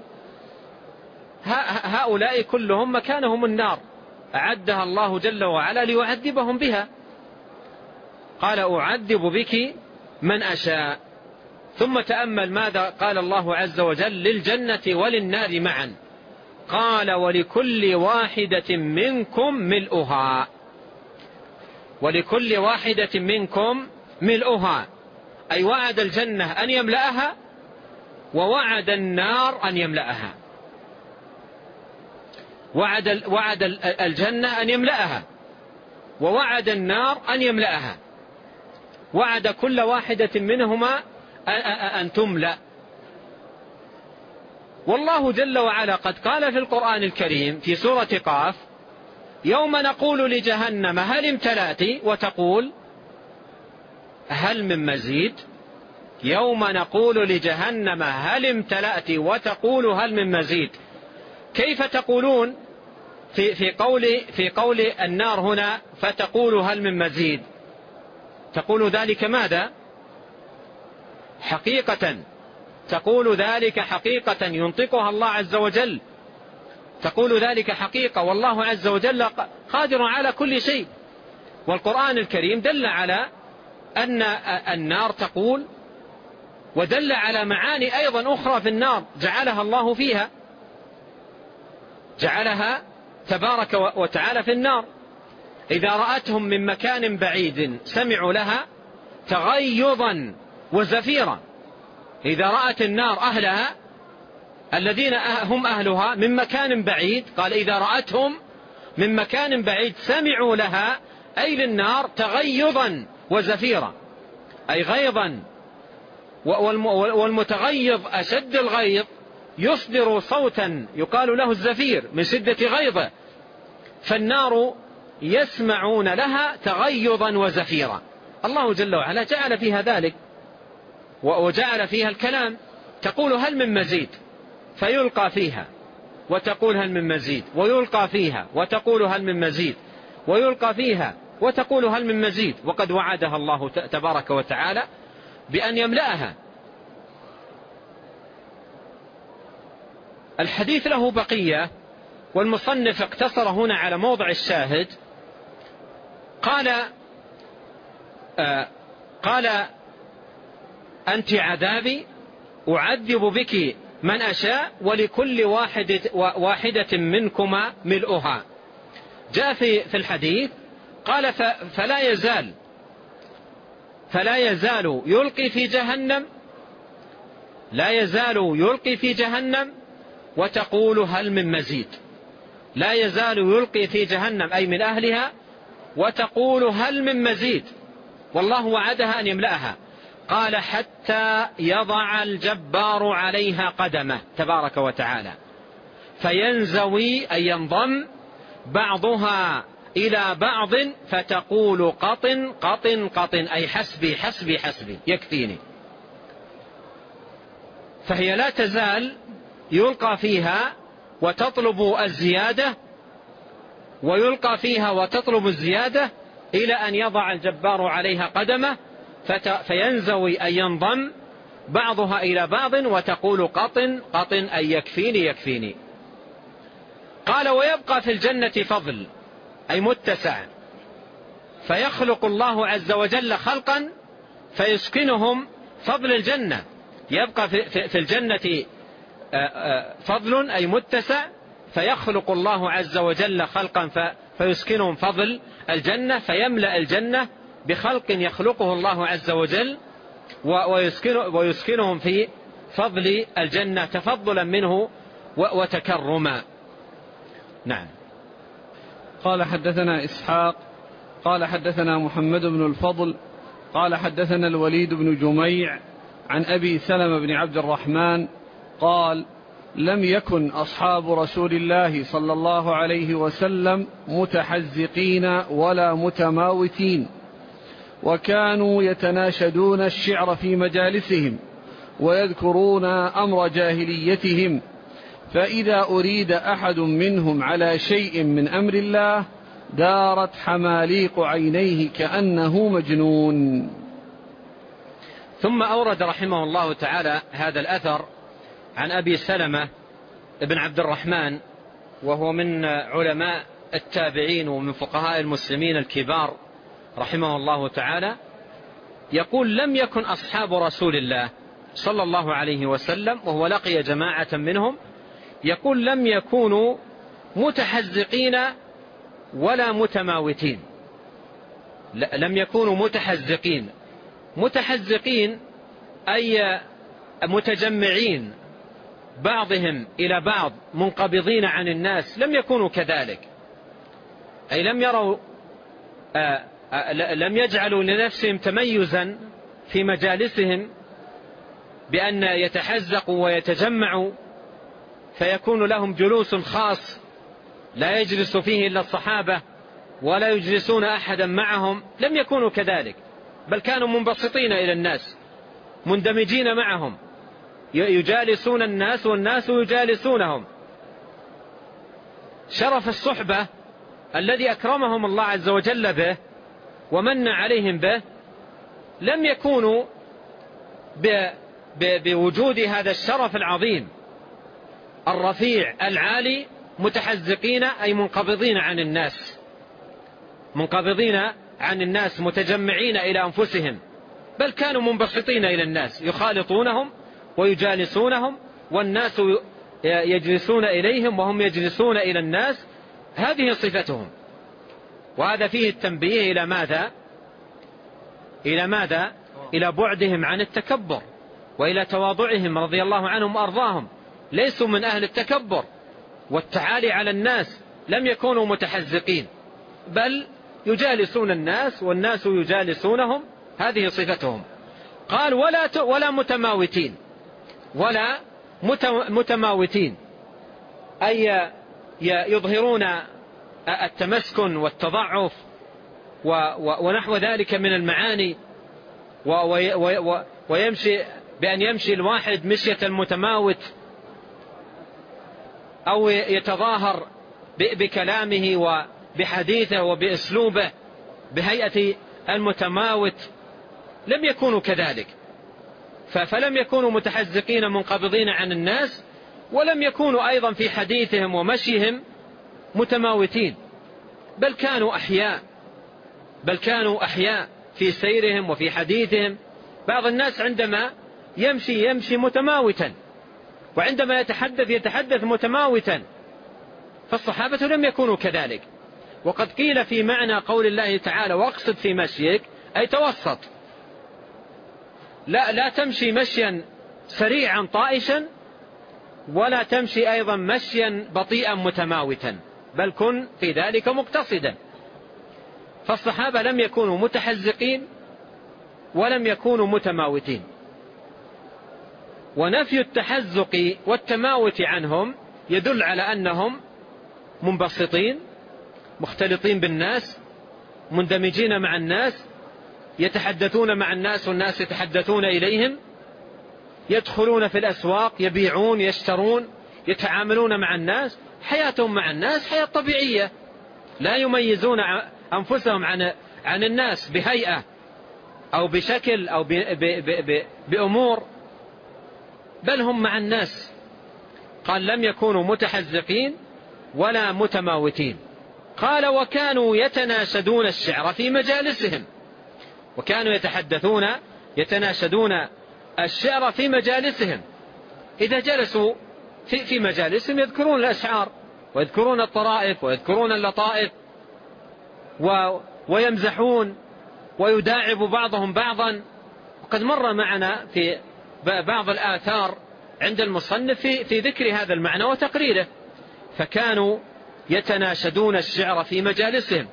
هؤلاء كلهم مكانهم النار أعدها الله جل وعلا ليعذبهم بها. قال أعذب بك من أشاء. ثم تأمل ماذا قال الله عز وجل للجنة وللنار معا. قال ولكل واحدة منكم ملؤها. ولكل واحدة منكم ملؤها، أي وعد الجنة أن يملأها ووعد النار أن يملأها. وعد الجنة أن يملأها ووعد النار أن يملأها. وعد كل واحدة منهما أن تملأ. والله جل وعلا قد قال في القرآن الكريم في سورة قاف: يوم نقول لجهنم هل امتلأت وتقول هل من مزيد. يوم نقول لجهنم هل امتلأت وتقول هل من مزيد. كيف تقولون في قول النار هنا فتقول هل من مزيد؟ تقول ذلك ماذا؟ حقيقة، تقول ذلك حقيقة ينطقها الله عز وجل، تقول ذلك حقيقة، والله عز وجل قادر على كل شيء. والقرآن الكريم دل على أن النار تقول، ودل على معاني أيضا أخرى في النار جعلها الله فيها، جعلها تبارك وتعالى في النار. إذا رأتهم من مكان بعيد سمعوا لها تغيظا وزفيرا. إذا رأت النار أهلها الذين هم أهلها من مكان بعيد، قال إذا رأتهم من مكان بعيد سمعوا لها، أي للنار، تغيظا وزفيرا، أي غيظا. والمتغيظ أشد الغيظ يصدر صوتا يقال له الزفير من شدة غيظه، فالنار يسمعون لها تغيظا وزفيرا. الله جل وعلا جعل فيها ذلك، وجعل فيها الكلام، تقول هل من مزيد، فيلقى فيها وتقول هل من مزيد، ويلقى فيها وتقول هل من مزيد، ويلقى فيها وتقول هل من مزيد. وقد وعدها الله تبارك وتعالى بأن يملأها. الحديث له بقية، والمصنف اقتصر هنا على موضع الشاهد. قال أنت عذابي أعذب بك من أشاء ولكل واحدة منكما ملؤها. جاء في الحديث قال فلا يزال يلقي في جهنم، لا يزال يلقي في جهنم وتقول هل من مزيد. لا يزال يلقي في جهنم أي من أهلها وتقول هل من مزيد، والله وعدها أن يملأها. قال حتى يضع الجبار عليها قدمه تبارك وتعالى، فينزوي أي ينضم بعضها إلى بعض فتقول قطن قطن قطن، أي حسبي حسبي حسبي يكفيني. فهي لا تزال يلقى فيها وتطلب الزيادة، ويلقى فيها وتطلب الزيادة إلى أن يضع الجبار عليها قدمه فينزوي أن ينضم بعضها إلى بعض وتقول قطن قطن أي يكفيني يكفيني. قال ويبقى في الجنة فضل أي متسع، فيخلق الله عز وجل خلقا فيسكنهم فضل الجنة. يبقى في الجنة فضل أي متسع، فيخلق الله عز وجل خلقا فيسكنهم فضل الجنة، فيملأ الجنة بخلق يخلقه الله عز وجل ويسكنهم في فضل الجنة تفضلا منه وتكرما. نعم. قال حدثنا إسحاق قال حدثنا محمد بن الفضل قال حدثنا الوليد بن جميع عن أبي سلمة بن عبد الرحمن قال لم يكن أصحاب رسول الله صلى الله عليه وسلم متحزقين ولا متماوتين، وكانوا يتناشدون الشعر في مجالسهم ويذكرون أمر جاهليتهم، فإذا أريد أحد منهم على شيء من أمر الله دارت حماليق عينيه كأنه مجنون. ثم أورد رحمه الله تعالى هذا الأثر عن أبي سلمة بن عبد الرحمن، وهو من علماء التابعين ومن فقهاء المسلمين الكبار رحمه الله تعالى، يقول لم يكن أصحاب رسول الله صلى الله عليه وسلم، وهو لقي جماعة منهم، يقول لم يكونوا متحزقين ولا متماوتين. لم يكونوا متحزقين، متحزقين أي متجمعين بعضهم إلى بعض منقبضين عن الناس، لم يكونوا كذلك، أي لم يروا لم يجعلوا لنفسهم تميزا في مجالسهم بأن يتحزقوا ويتجمعوا فيكون لهم جلوس خاص لا يجلس فيه إلا الصحابة ولا يجلسون أحدا معهم. لم يكونوا كذلك، بل كانوا منبسطين إلى الناس مندمجين معهم، يجالسون الناس والناس يجالسونهم. شرف الصحبة الذي أكرمهم الله عز وجل به ومن عليهم به لم يكونوا بوجود هذا الشرف العظيم الرفيع العالي متحزقين، أي منقبضين عن الناس، منقبضين عن الناس متجمعين إلى أنفسهم، بل كانوا منبسطين إلى الناس يخالطونهم ويجالسونهم والناس يجلسون إليهم وهم يجلسون إلى الناس. هذه صفتهم. وهذا فيه التنبيه إلى ماذا؟ إلى ماذا؟ إلى بعدهم عن التكبر وإلى تواضعهم رضي الله عنهم وأرضاهم. ليسوا من أهل التكبر والتعالي على الناس، لم يكونوا متحزقين، بل يجالسون الناس والناس يجالسونهم. هذه صفتهم. قال ولا متماوتين، ولا متماوتين، أي يظهرون التمسكن والتضعف ونحو ذلك من المعاني، ويمشي بأن يمشي الواحد مشية المتماوت، أو يتظاهر بكلامه وبحديثه وبأسلوبه بهيئة المتماوت. لم يكونوا كذلك، فلم يكونوا متحزقين منقبضين عن الناس، ولم يكونوا أيضا في حديثهم ومشيهم متماوتين، بل كانوا أحياء في سيرهم وفي حديثهم. بعض الناس عندما يمشي متماوتا، وعندما يتحدث متماوتا، فالصحابة لم يكونوا كذلك. وقد قيل في معنى قول الله تعالى واقصد في مشيك، أي توسط، لا تمشي مشيا سريعا طائشا، ولا تمشي أيضا مشيا بطيئا متماوتا، بل كن في ذلك مقتصدا. فالصحابة لم يكونوا متحزقين ولم يكونوا متماوتين. ونفي التحزق والتماوت عنهم يدل على أنهم منبسطين مختلطين بالناس مندمجين مع الناس، يتحدثون مع الناس والناس يتحدثون إليهم، يدخلون في الأسواق يبيعون يشترون يتعاملون مع الناس. حياتهم مع الناس حياة طبيعية، لا يميزون أنفسهم عن الناس بهيئة أو بشكل أو بأمور، بل هم مع الناس. قال لم يكونوا متحزقين ولا متماوتين. قال وكانوا يتناشدون الشعر في مجالسهم، وكانوا يتناشدون الشعر في مجالسهم. إذا جلسوا في مجالسهم يذكرون الأشعار ويذكرون الطرائف ويذكرون اللطائف ويمزحون ويداعب بعضهم بعضا. وقد مر معنا في بعض الآثار عند المصنف في ذكر هذا المعنى وتقريره. فكانوا يتناشدون الشعر في مجالسهم،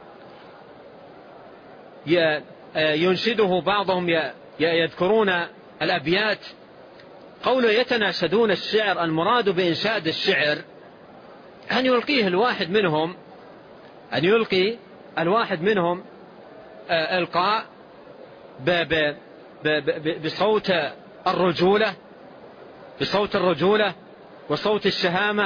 ينشده بعضهم، يذكرون الأبيات. قوله يتناشدون الشعر، المراد بإنشاد الشعر أن يلقي الواحد منهم إلقاء بصوت الرجولة وصوت الشهامة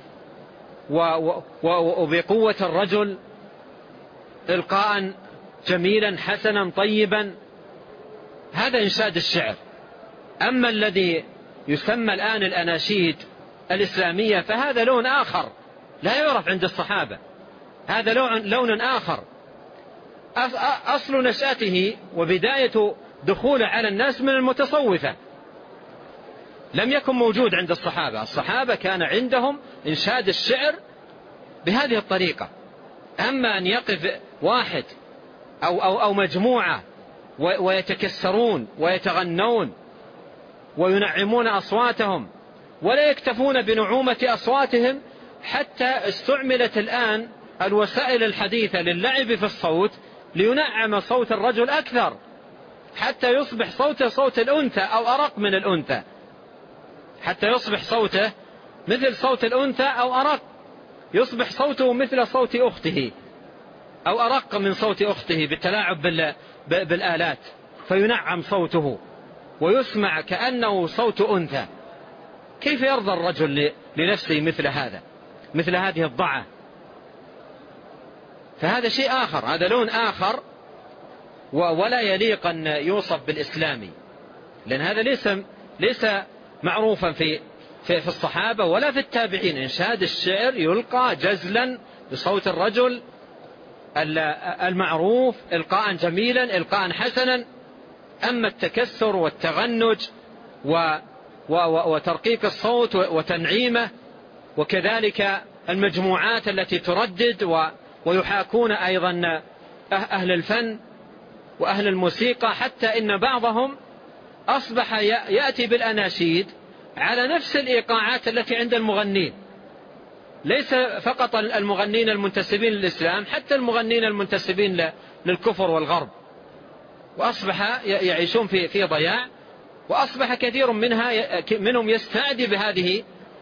وبقوة الرجل، إلقاء جميلا حسنا طيبا. هذا إنشاد الشعر. أما الذي يسمى الآن الأناشيد الإسلامية فهذا لون آخر لا يعرف عند الصحابة، هذا لون آخر أصل نشأته وبداية دخوله على الناس من المتصوفة، لم يكن موجود عند الصحابة. الصحابة كان عندهم إنشاد الشعر بهذه الطريقة. أما أن يقف واحد أو مجموعة ويتكسرون ويتغنون وينعمون أصواتهم ولا يكتفون بنعومة أصواتهم، حتى استعملت الآن الوسائل الحديثة للعب في الصوت لينعم صوت الرجل أكثر حتى يصبح صوته صوت الأنثى أو أرق من الأنثى، حتى يصبح صوته مثل صوت الأنثى أو أرق، يصبح صوته مثل صوت أخته أو أرق من صوت أخته بالتلاعب بالآلات، فينعم صوته ويسمع كأنه صوت أنثى. كيف يرضى الرجل لنفسه مثل هذا، مثل هذه الضعة؟ فهذا شيء آخر، هذا لون آخر، ولا يليق أن يوصف بالإسلامي، لأن هذا ليس معروفا في الصحابة ولا في التابعين. إنشاد الشعر يلقى جزلا بصوت الرجل المعروف إلقاء جميلا إلقاء حسنا. أما التكسر والتغنج وترقيق الصوت وتنعيمه، وكذلك المجموعات التي تردد ويحاكون أيضا أهل الفن وأهل الموسيقى، حتى إن بعضهم أصبح يأتي بالأناشيد على نفس الإيقاعات التي عند المغنين، ليس فقط المغنين المنتسبين للإسلام، حتى المغنين المنتسبين للكفر والغرب، وأصبح يعيشون في ضياع، وأصبح كثير منهم يستعدي بهذه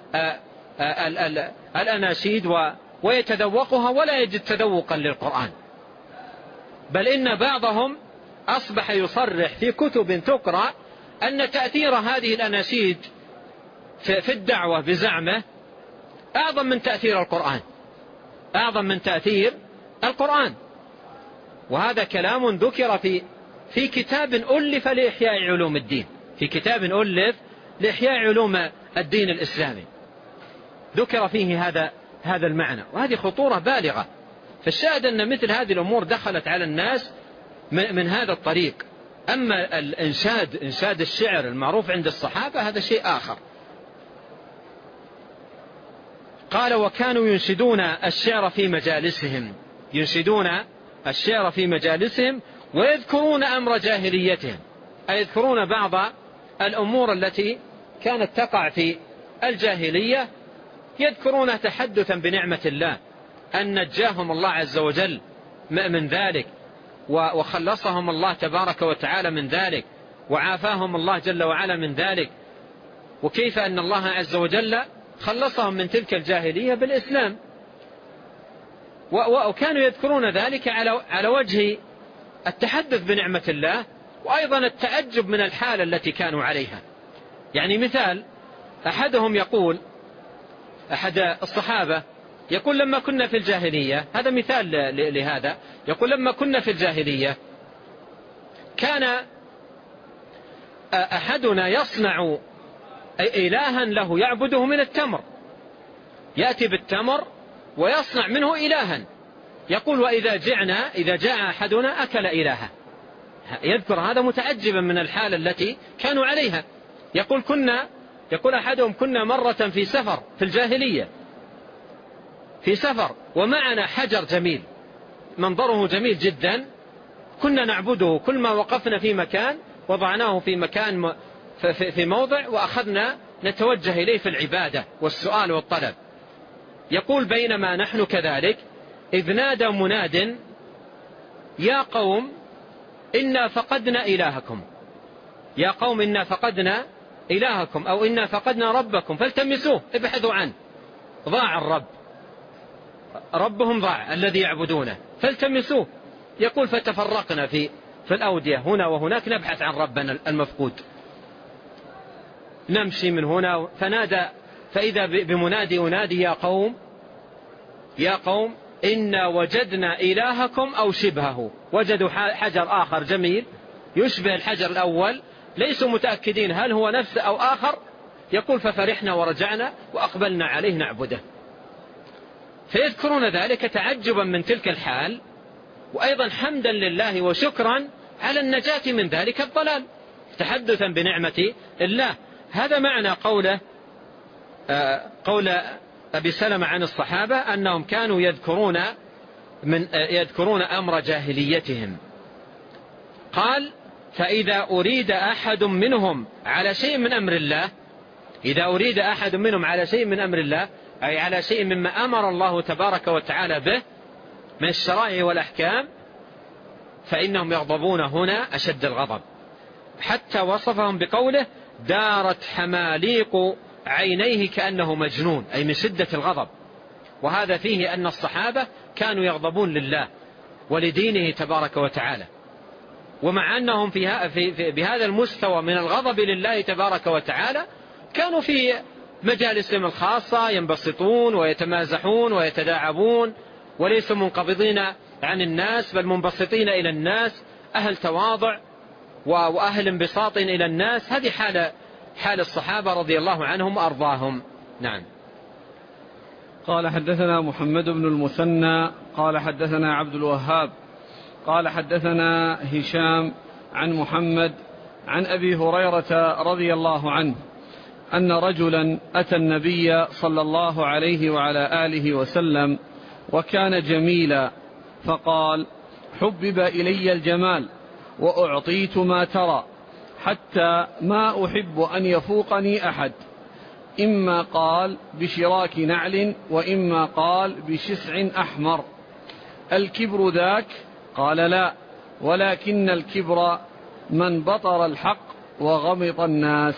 الأناشيد ويتذوقها ولا يجد تذوقا للقرآن. بل إن بعضهم أصبح يصرح في كتب تقرأ أن تأثير هذه الأناشيد في الدعوة بزعمه أعظم من تأثير القرآن، أعظم من تأثير القرآن. وهذا كلام ذكر في كتاب ألف لإحياء علوم الدين، في كتاب ألف لإحياء علوم الدين الإسلامي ذكر فيه هذا المعنى، وهذه خطورة بالغة. فالشاهد أن مثل هذه الأمور دخلت على الناس من هذا الطريق. أما إنشاد الشعر المعروف عند الصحابة هذا شيء آخر. قال: وكانوا ينشدون الشعر في مجالسهم، ينشدون الشعر في مجالسهم ويذكرون أمر جاهليتهم، أي يذكرون بعض الأمور التي كانت تقع في الجاهلية، يذكرون تحدثا بنعمة الله، أن نجاهم الله عز وجل من ذلك، وخلصهم الله تبارك وتعالى من ذلك، وعافاهم الله جل وعلا من ذلك، وكيف أن الله عز وجل خلصهم من تلك الجاهلية بالإسلام. وكانوا يذكرون ذلك على وجه التحدث بنعمة الله، وأيضا التعجب من الحالة التي كانوا عليها. يعني مثال، أحدهم يقول، أحد الصحابة يقول: لما كنا في الجاهلية، هذا مثال لهذا، يقول: لما كنا في الجاهلية كان أحدنا يصنع إلها له يعبده من التمر، يأتي بالتمر ويصنع منه إلها. يقول: وإذا جاء أحدنا أكل إلها. يذكر هذا متعجبا من الحالة التي كانوا عليها. يقول أحدهم: كنا مرة في سفر في الجاهلية، في سفر ومعنا حجر جميل منظره جميل جدا، كنا نعبده، كل ما وقفنا في مكان وضعناه في مكان في موضع وأخذنا نتوجه إليه في العبادة والسؤال والطلب. يقول: بينما نحن كذلك إذ نادى مناد: يا قوم إنا فقدنا إلهكم، يا قوم إنا فقدنا إلهكم، أو إنا فقدنا ربكم فالتمسوه، ابحثوا عنه، ضاع الرب، ربهم ضاع الذي يعبدونه فالتمسوه. يقول: فتفرقنا في الأودية هنا وهناك نبحث عن ربنا المفقود، نمشي من هنا فنادى، فإذا بمنادي ينادي: يا قوم إنا وجدنا إلهكم أو شبهه. وجدوا حجر آخر جميل يشبه الحجر الأول، ليسوا متأكدين هل هو نفسه أو آخر. يقول: ففرحنا ورجعنا وأقبلنا عليه نعبده. فيذكرون ذلك تعجبا من تلك الحال، وأيضا حمدا لله وشكرا على النجاة من ذلك الضلال، تحدثا بنعمة الله. هذا معنى قول أبي سلمة عن الصحابة أنهم كانوا يذكرون أمر جاهليتهم. قال: فإذا أريد أحد منهم على شيء من أمر الله، إذا أريد أحد منهم على شيء من أمر الله، أي على شيء مما أمر الله تبارك وتعالى به من الشرائع والأحكام، فإنهم يغضبون هنا أشد الغضب، حتى وصفهم بقوله دارت حماليق عينيه كأنه مجنون، أي من شدة الغضب. وهذا فيه أن الصحابة كانوا يغضبون لله ولدينه تبارك وتعالى، ومع أنهم بهذا المستوى من الغضب لله تبارك وتعالى كانوا في مجالسهم الخاصة ينبسطون ويتمازحون ويتداعبون، وليسوا منقبضين عن الناس بل منبسطين إلى الناس، أهل تواضع وأهل انبساط إلى الناس. هذه حال الصحابة رضي الله عنهم وأرضاهم. نعم. قال حدثنا محمد بن المثنى قال حدثنا عبد الوهاب قال حدثنا هشام عن محمد عن أبي هريرة رضي الله عنه أن رجلا أتى النبي صلى الله عليه وعلى آله وسلم وكان جميلا، فقال حبب إلي الجمال وأعطيت ما ترى، حتى ما أحب أن يفوقني أحد، إما قال بشراك نعل وإما قال بشسع أحمر، الكبر ذاك؟ قال لا، ولكن الكبر من بطر الحق وغمط الناس.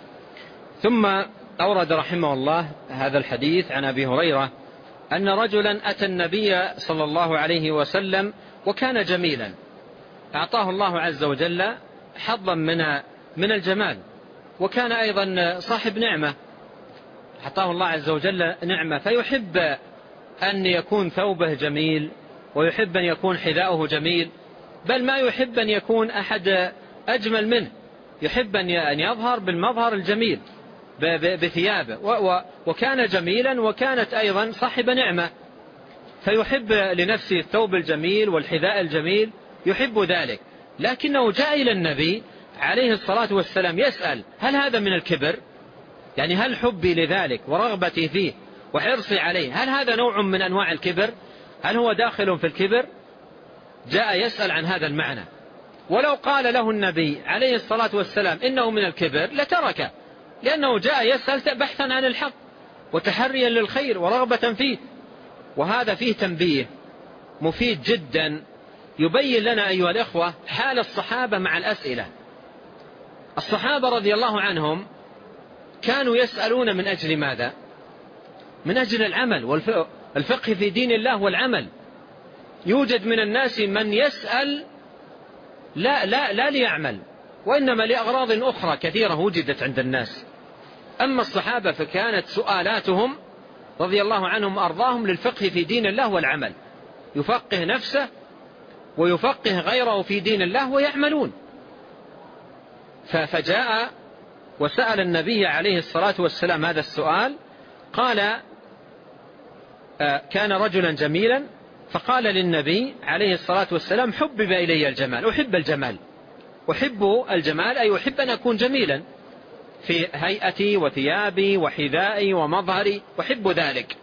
ثم أورد رحمه الله هذا الحديث عن أبي هريرة أن رجلا أتى النبي صلى الله عليه وسلم وكان جميلا، أعطاه الله عز وجل حظا من الجمال، وكان أيضا صاحب نعمة، أعطاه الله عز وجل نعمة، فيحب أن يكون ثوبه جميل ويحب أن يكون حذاؤه جميل، بل ما يحب أن يكون أحد أجمل منه، يحب أن يظهر بالمظهر الجميل بثيابه، وكان جميلا وكانت أيضا صاحب نعمة، فيحب لنفسه الثوب الجميل والحذاء الجميل، يحب ذلك. لكنه جاء إلى النبي عليه الصلاة والسلام يسأل هل هذا من الكبر؟ يعني هل حبي لذلك ورغبتي فيه وحرصي عليه هل هذا نوع من أنواع الكبر؟ هل هو داخل في الكبر؟ جاء يسأل عن هذا المعنى. ولو قال له النبي عليه الصلاة والسلام إنه من الكبر لتركه، لأنه جاء يسأل بحثا عن الحق وتحريا للخير ورغبة فيه. وهذا فيه تنبيه مفيد جدا يبين لنا أيها الإخوة حال الصحابة مع الأسئلة. الصحابة رضي الله عنهم كانوا يسألون من أجل ماذا؟ من أجل العمل والفقه في دين الله والعمل. يوجد من الناس من يسأل لا ليعمل، وإنما لأغراض أخرى كثيرة وجدت عند الناس. أما الصحابة فكانت سؤالاتهم رضي الله عنهم وأرضاهم للفقه في دين الله والعمل، يفقه نفسه ويفقه غيره في دين الله ويعملون. فجاء وسأل النبي عليه الصلاة والسلام هذا السؤال، قال كان رجلا جميلا، فقال للنبي عليه الصلاة والسلام حبب إلي الجمال، أحب الجمال، أحب الجمال أي أحب أن أكون جميلا في هيئتي وثيابي وحذائي ومظهري، أحب ذلك.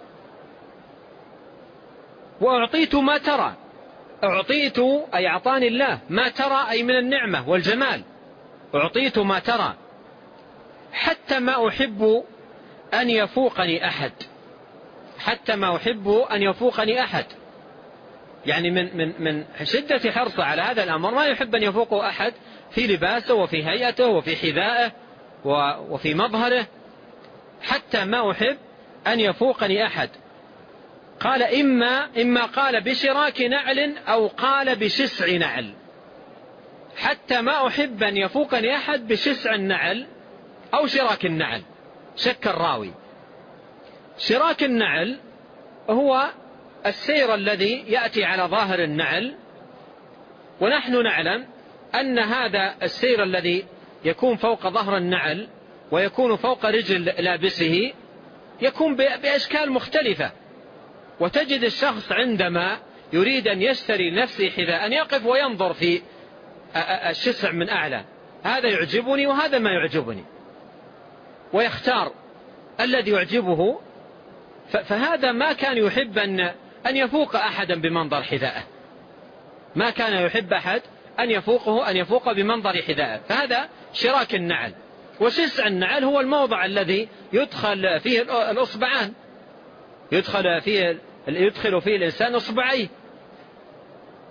وأعطيت ما ترى، أعطيت أي أعطاني الله ما ترى أي من النعمة والجمال، أعطيت ما ترى حتى ما أحب أن يفوقني أحد، حتى ما أحب أن يفوقني أحد، يعني من شدة حرصه على هذا الأمر ما يحب أن يفوقه أحد في لباسه وفي هيئته وفي حذائه وفي مظهره، حتى ما أحب أن يفوقني أحد. قال إما قال بشراك نعل أو قال بشسع نعل، حتى ما أحب أن يفوقني أحد بشسع النعل أو شراك النعل، شك الراوي. شراك النعل هو السير الذي يأتي على ظاهر النعل، ونحن نعلم أن هذا السير الذي يكون فوق ظهر النعل ويكون فوق رجل لابسه يكون بأشكال مختلفة، وتجد الشخص عندما يريد أن يشتري نفسه حذاء يقف وينظر في الشسع من أعلى، هذا يعجبني وهذا ما يعجبني، ويختار الذي يعجبه. فهذا ما كان يحب أن يفوق أحدا بمنظر حذائه، ما كان يحب أحد أن يفوق بمنظر حذائه، فهذا شراك النعل. وشسع النعل هو الموضع الذي يدخل فيه الأصبعان، يدخل فيه الإنسان أصبعيه،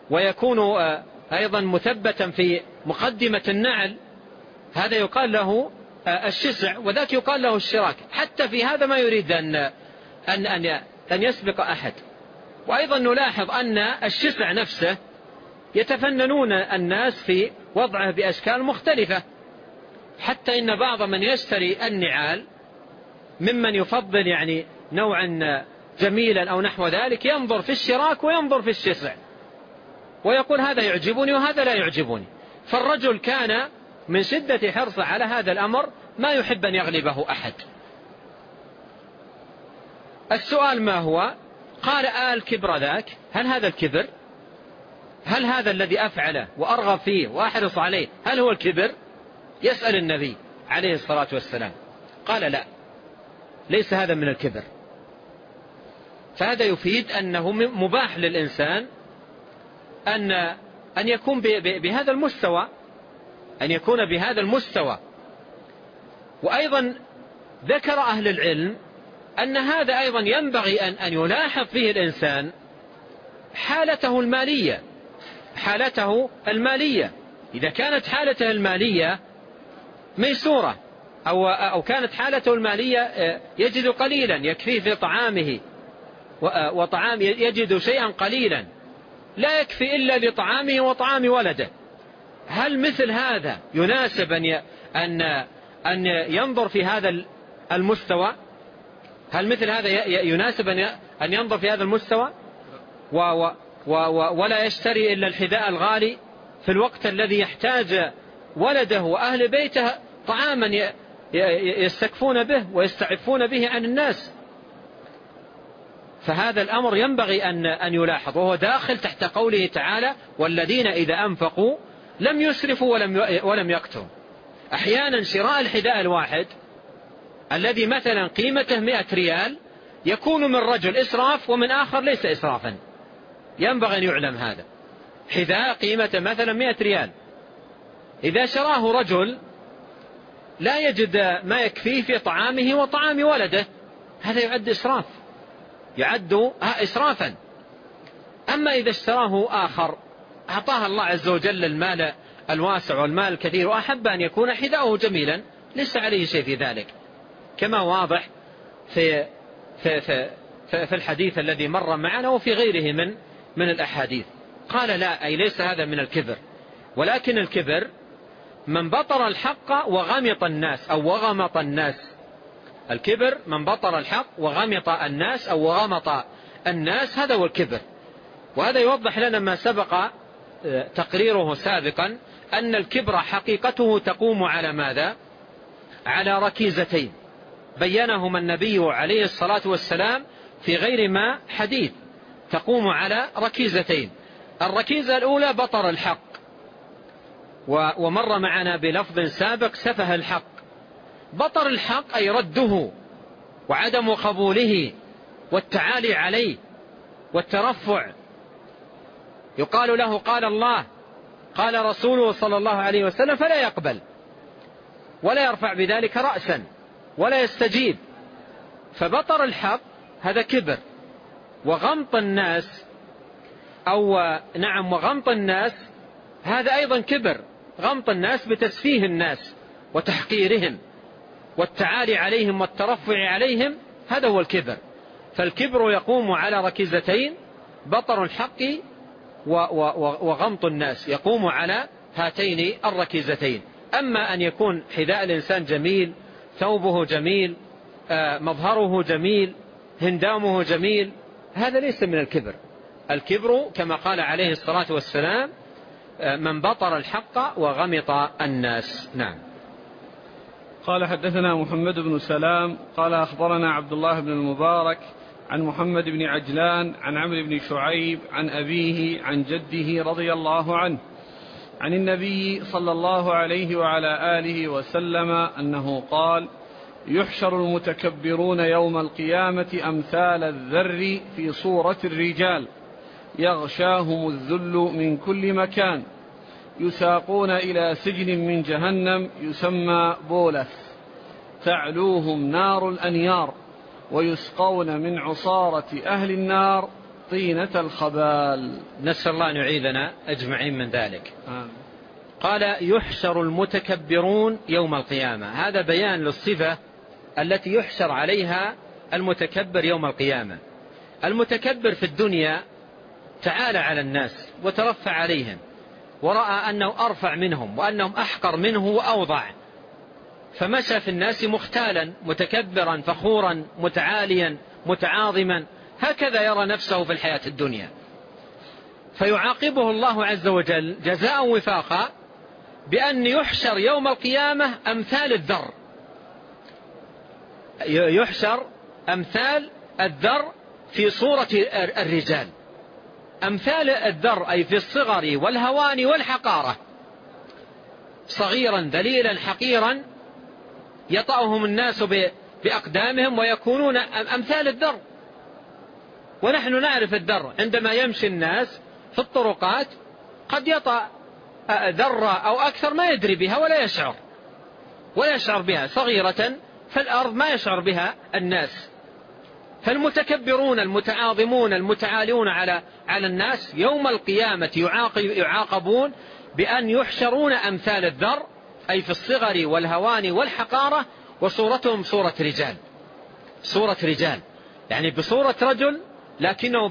ويكون أيضا مثبتا في مقدمة النعل، هذا يقال له الشسع، وذاك يقال له الشراك. حتى في هذا ما يريد أن يسبق أحد. وأيضا نلاحظ أن الشسع نفسه يتفننون الناس في وضعه بأشكال مختلفة، حتى إن بعض من يشتري النعال ممن يفضل يعني نوعا جميلا أو نحو ذلك ينظر في الشراك وينظر في الشسع ويقول هذا يعجبني وهذا لا يعجبني. فالرجل كان من شدة حرصه على هذا الأمر ما يحب أن يغلبه أحد. السؤال ما هو؟ قال الكبر ذاك، هل هذا الكبر؟ هل هذا الذي أفعله وأرغب فيه وأحرص عليه هل هو الكبر؟ يسأل النبي عليه الصلاة والسلام. قال لا، ليس هذا من الكبر. فهذا يفيد أنه مباح للإنسان أن يكون بهذا المستوى، أن يكون بهذا المستوى. وأيضا ذكر أهل العلم أن هذا أيضا ينبغي أن يلاحظ فيه الإنسان حالته المالية. حالته المالية إذا كانت حالته المالية ميسورة أو كانت حالته المالية يجد قليلا يكفيه في طعامه وطعام، يجد شيئا قليلا لا يكفي إلا لطعامه وطعام ولده، هل مثل هذا يناسب أن ينظر في هذا المستوى؟ هل مثل هذا يناسب أن ينظر في هذا المستوى ولا يشتري إلا الحذاء الغالي في الوقت الذي يحتاج ولده وأهل بيته طعاما يستكفون به ويستعفون به عن الناس؟ فهذا الأمر ينبغي أن يلاحظ، وهو داخل تحت قوله تعالى والذين إذا أنفقوا لم يسرفوا ولم يقتروا. أحيانا شراء الحذاء الواحد الذي مثلا قيمته 100 ريال يكون من رجل إسراف ومن آخر ليس إسرافا، ينبغي أن يعلم هذا. حذاء قيمته مثلا 100 ريال إذا شراه رجل لا يجد ما يكفيه في طعامه وطعام ولده، هذا يعد إسراف، يعد إسرافا. أما إذا اشتراه آخر أعطاه الله عز وجل المال الواسع والمال الكثير وأحب أن يكون حذاؤه جميلا ليس عليه شيء في ذلك، كما واضح في الحديث الذي مر معنا وفي غيره من الأحاديث. قال لا، أي ليس هذا من الكبر، ولكن الكبر من بطر الحق وغمط الناس أو وغمط الناس. الكبر من بطر الحق وغمط الناس أو وغمط الناس، هذا هو الكبر. وهذا يوضح لنا ما سبق تقريره سابقا أن الكبر حقيقته تقوم على ماذا؟ على ركيزتين بينهما النبي عليه الصلاة والسلام في غير ما حديث. تقوم على ركيزتين، الركيزة الأولى بطر الحق، ومر معنا بلفظ سابق سفه الحق. بطر الحق أي رده وعدم قبوله والتعالي عليه والترفع. يقال له قال الله قال رسوله صلى الله عليه وسلم فلا يقبل ولا يرفع بذلك رأسا ولا يستجيب. فبطر الحق هذا كبر. وغمط الناس وغمط الناس هذا أيضا كبر. غمط الناس بتسفيه الناس وتحقيرهم والتعالي عليهم والترفع عليهم، هذا هو الكبر. فالكبر يقوم على ركيزتين، بطر الحق وغمط الناس يقوم على هاتين الركيزتين. أما أن يكون حذاء الإنسان جميل، ثوبه جميل، مظهره جميل، هندامه جميل، هذا ليس من الكبر. الكبر كما قال عليه الصلاة والسلام من بطر الحق وغمط الناس. نعم. قال حدثنا محمد بن سلام قال أخبرنا عبد الله بن المبارك عن محمد بن عجلان عن عمرو بن شعيب عن أبيه عن جده رضي الله عنه عن النبي صلى الله عليه وعلى آله وسلم أنه قال يحشر المتكبرون يوم القيامة أمثال الذر في صورة الرجال يغشاهم الذل من كل مكان يساقون إلى سجن من جهنم يسمى بولس تعلوهم نار الأنيار ويسقون من عصارة أهل النار طينة الخبال. نسأل الله أن يعيذنا أجمعين من ذلك. قال يحشر المتكبرون يوم القيامة. هذا بيان للصفة التي يحشر عليها المتكبر يوم القيامة. المتكبر في الدنيا تعالى على الناس وترفع عليهم ورأى أنه أرفع منهم وأنهم أحقر منه وأوضع، فمشى في الناس مختالا متكبرا فخورا متعاليا متعاظما، هكذا يرى نفسه في الحياة الدنيا. فيعاقبه الله عز وجل جزاء وفاقا بأن يحشر يوم القيامة أمثال الذر، يحشر أمثال الذر في صورة الرجال، أمثال الذر أي في الصغر والهوان والحقارة، صغيرا ذليلا حقيرا يطأهم الناس بأقدامهم ويكونون أمثال الذر. ونحن نعرف الذر عندما يمشي الناس في الطرقات قد يطأ ذرة أو أكثر ما يدري بها ولا يشعر بها، صغيرة في الأرض ما يشعر بها الناس. فالمتكبرون المتعاظمون المتعالون على الناس يوم القيامة يعاقبون بأن يحشرون أمثال الذر أي في الصغر والهوان والحقارة، وصورتهم صورة رجال يعني بصورة رجل لكنه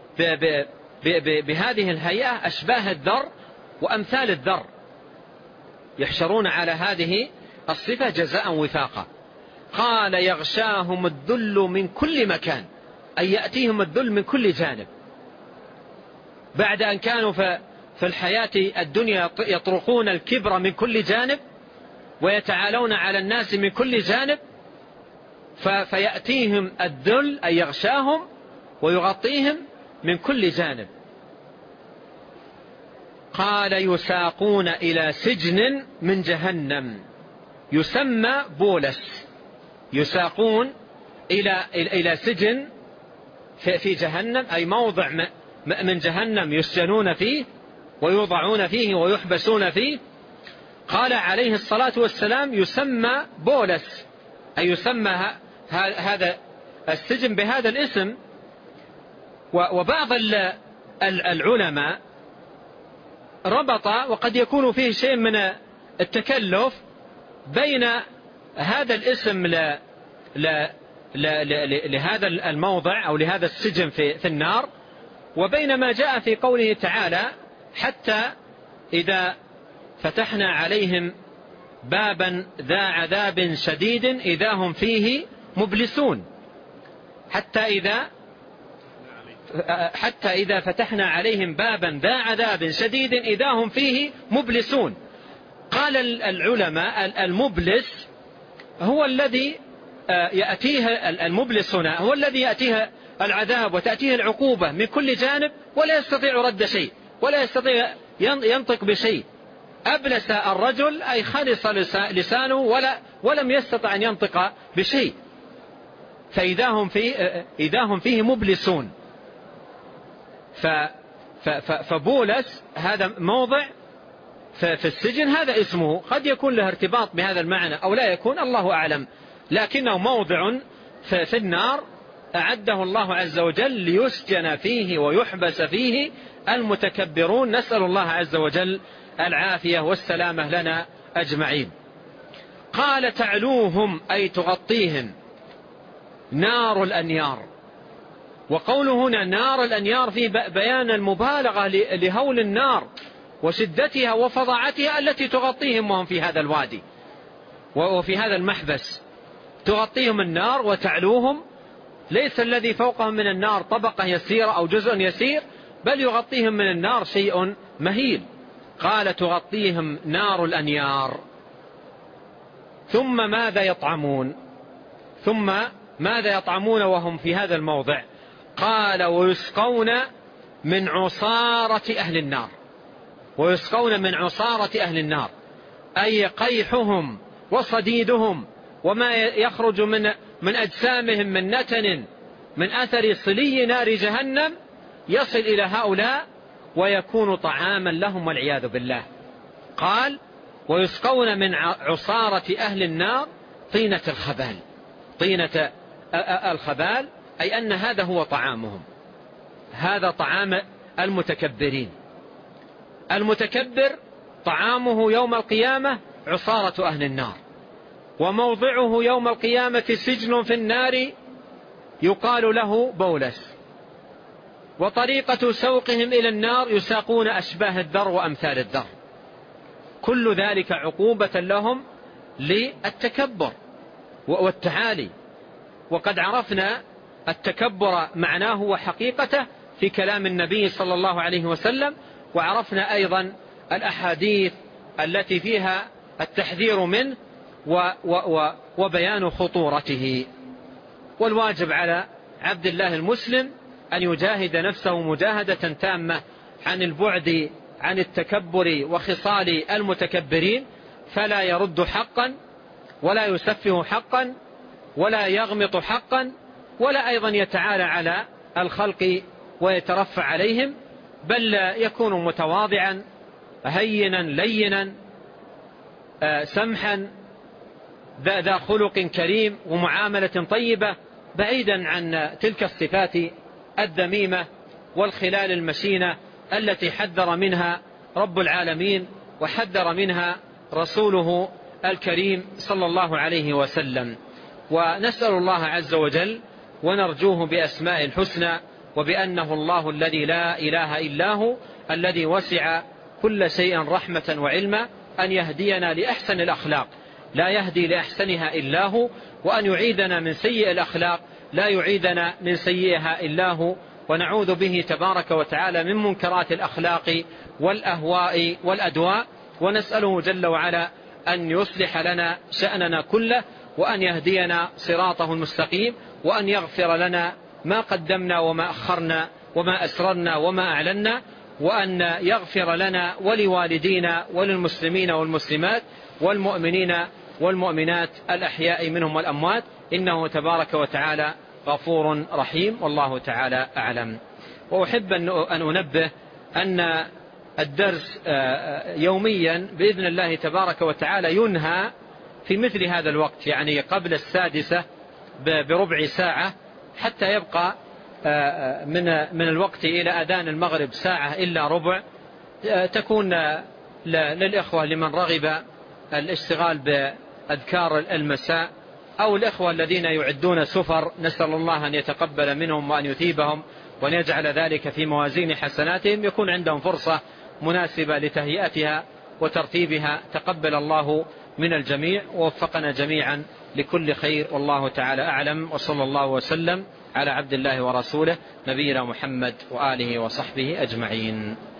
بهذه الهيئة أشباه الذر وأمثال الذر، يحشرون على هذه الصفة جزاء وفاقا. قال يغشاهم الذل من كل مكان أي يأتيهم الذل من كل جانب، بعد أن كانوا في الحياة الدنيا يطرقون الكبر من كل جانب ويتعالون على الناس من كل جانب، فيأتيهم الذل أي يغشاهم ويغطيهم من كل جانب. قال يساقون إلى سجن من جهنم يسمى بولس، يساقون إلى سجن في جهنم أي موضع من جهنم يسجنون فيه ويوضعون فيه ويحبسون فيه. قال عليه الصلاة والسلام يسمى بولس أي يسمى هذا السجن بهذا الاسم. وبعض العلماء ربط وقد يكون فيه شيء من التكلف بين هذا الاسم لهذا الموضع أو لهذا السجن في النار وبين ما جاء في قوله تعالى حتى إذا فتحنا عليهم بابا ذا عذاب شديد إذا هم فيه مبلسون، حتى إذا فتحنا عليهم بابا ذا عذاب شديد إذا هم فيه مبلسون. قال العلماء المبلس هو الذي يأتيه المبلس هنا هو الذي يأتيه العذاب وتأتيه العقوبة من كل جانب ولا يستطيع رد شيء ولا يستطيع ينطق بشيء. أبلس الرجل أي خلص لسانه ولم يستطع أن ينطق بشيء، فإذا هم فيه مبلسون. فبولس هذا موضع في السجن، هذا اسمه، قد يكون له ارتباط بهذا المعنى أو لا يكون، الله أعلم، لكنه موضع في النار أعده الله عز وجل ليسجن فيه ويحبس فيه المتكبرون، نسأل الله عز وجل العافية والسلامة لنا أجمعين. قال تعلوهم أي تغطيهم نار الأنيار، وقوله هنا نار الأنيار في بيان المبالغة لهول النار وشدتها وفظاعتها التي تغطيهم وهم في هذا الوادي وفي هذا المحبس، تغطيهم النار وتعلوهم، ليس الذي فوقهم من النار طبقة يسيرة أو جزء يسير، بل يغطيهم من النار شيء مهيل. قال تغطيهم نار الأنيار. ثم ماذا يطعمون وهم في هذا الموضع؟ قال ويسقون من عصارة أهل النار، ويسقون من عصارة أهل النار أي قيحهم وصديدهم وما يخرج من أجسامهم من نتن من أثر صلي نار جهنم يصل إلى هؤلاء ويكون طعاما لهم والعياذ بالله. قال ويسقون من عصارة أهل النار طينة الخبال، طينة الخبال أي أن هذا هو طعامهم. هذا طعام المتكبرين. المتكبر طعامه يوم القيامة عصارة أهل النار، وموضعه يوم القيامة سجن في النار يقال له بولس، وطريقة سوقهم إلى النار يساقون أشباه الذر وأمثال الذر. كل ذلك عقوبة لهم للتكبر والتعالي. وقد عرفنا التكبر معناه وحقيقته في كلام النبي صلى الله عليه وسلم، وعرفنا أيضا الأحاديث التي فيها التحذير منه وبيان خطورته. والواجب على عبد الله المسلم أن يجاهد نفسه مجاهدة تامة عن البعد عن التكبر وخصال المتكبرين، فلا يرد حقا ولا يسفه حقا ولا يغمط حقا، ولا أيضا يتعالى على الخلق ويترفع عليهم، بل يكون متواضعا هينا لينا سمحا ذا خلق كريم ومعاملة طيبة، بعيدا عن تلك الصفات الذميمة والخلال المشينة التي حذر منها رب العالمين وحذر منها رسوله الكريم صلى الله عليه وسلم. ونسأل الله عز وجل ونرجوه بأسماء الحسنى وبأنه الله الذي لا إله إلا هو الذي وسع كل شيء رحمة وعلما أن يهدينا لأحسن الأخلاق لا يهدي لأحسنها إلا هو، وأن يعيدنا من سيء الأخلاق لا يعيدنا من سيئها إلا هو، ونعوذ به تبارك وتعالى من منكرات الأخلاق والأهواء والأدواء. ونسأله جل وعلا أن يصلح لنا شأننا كله، وأن يهدينا صراطه المستقيم، وأن يغفر لنا ما قدمنا وما أخرنا وما أسررنا وما أعلنا، وأن يغفر لنا ولوالدينا وللمسلمين والمسلمات والمؤمنين والمؤمنات الأحياء منهم والأموات، إنه تبارك وتعالى غفور رحيم، والله تعالى أعلم. وأحب أن أنبه أن الدرس يوميا بإذن الله تبارك وتعالى ينهى في مثل هذا الوقت، يعني قبل 6 بربع ساعة، حتى يبقى من الوقت إلى أذان المغرب 1 ساعة إلا ربع، تكون للإخوة لمن رغب الاشتغال بأذكار المساء، أو الإخوة الذين يعدون سفر، نسأل الله أن يتقبل منهم وأن يثيبهم وأن يجعل ذلك في موازين حسناتهم، يكون عندهم فرصة مناسبة لتهيئتها وترتيبها. تقبل الله من الجميع ووفقنا جميعا لكل خير، والله تعالى أعلم، وصلى الله وسلم على عبد الله ورسوله نبينا محمد وآله وصحبه أجمعين.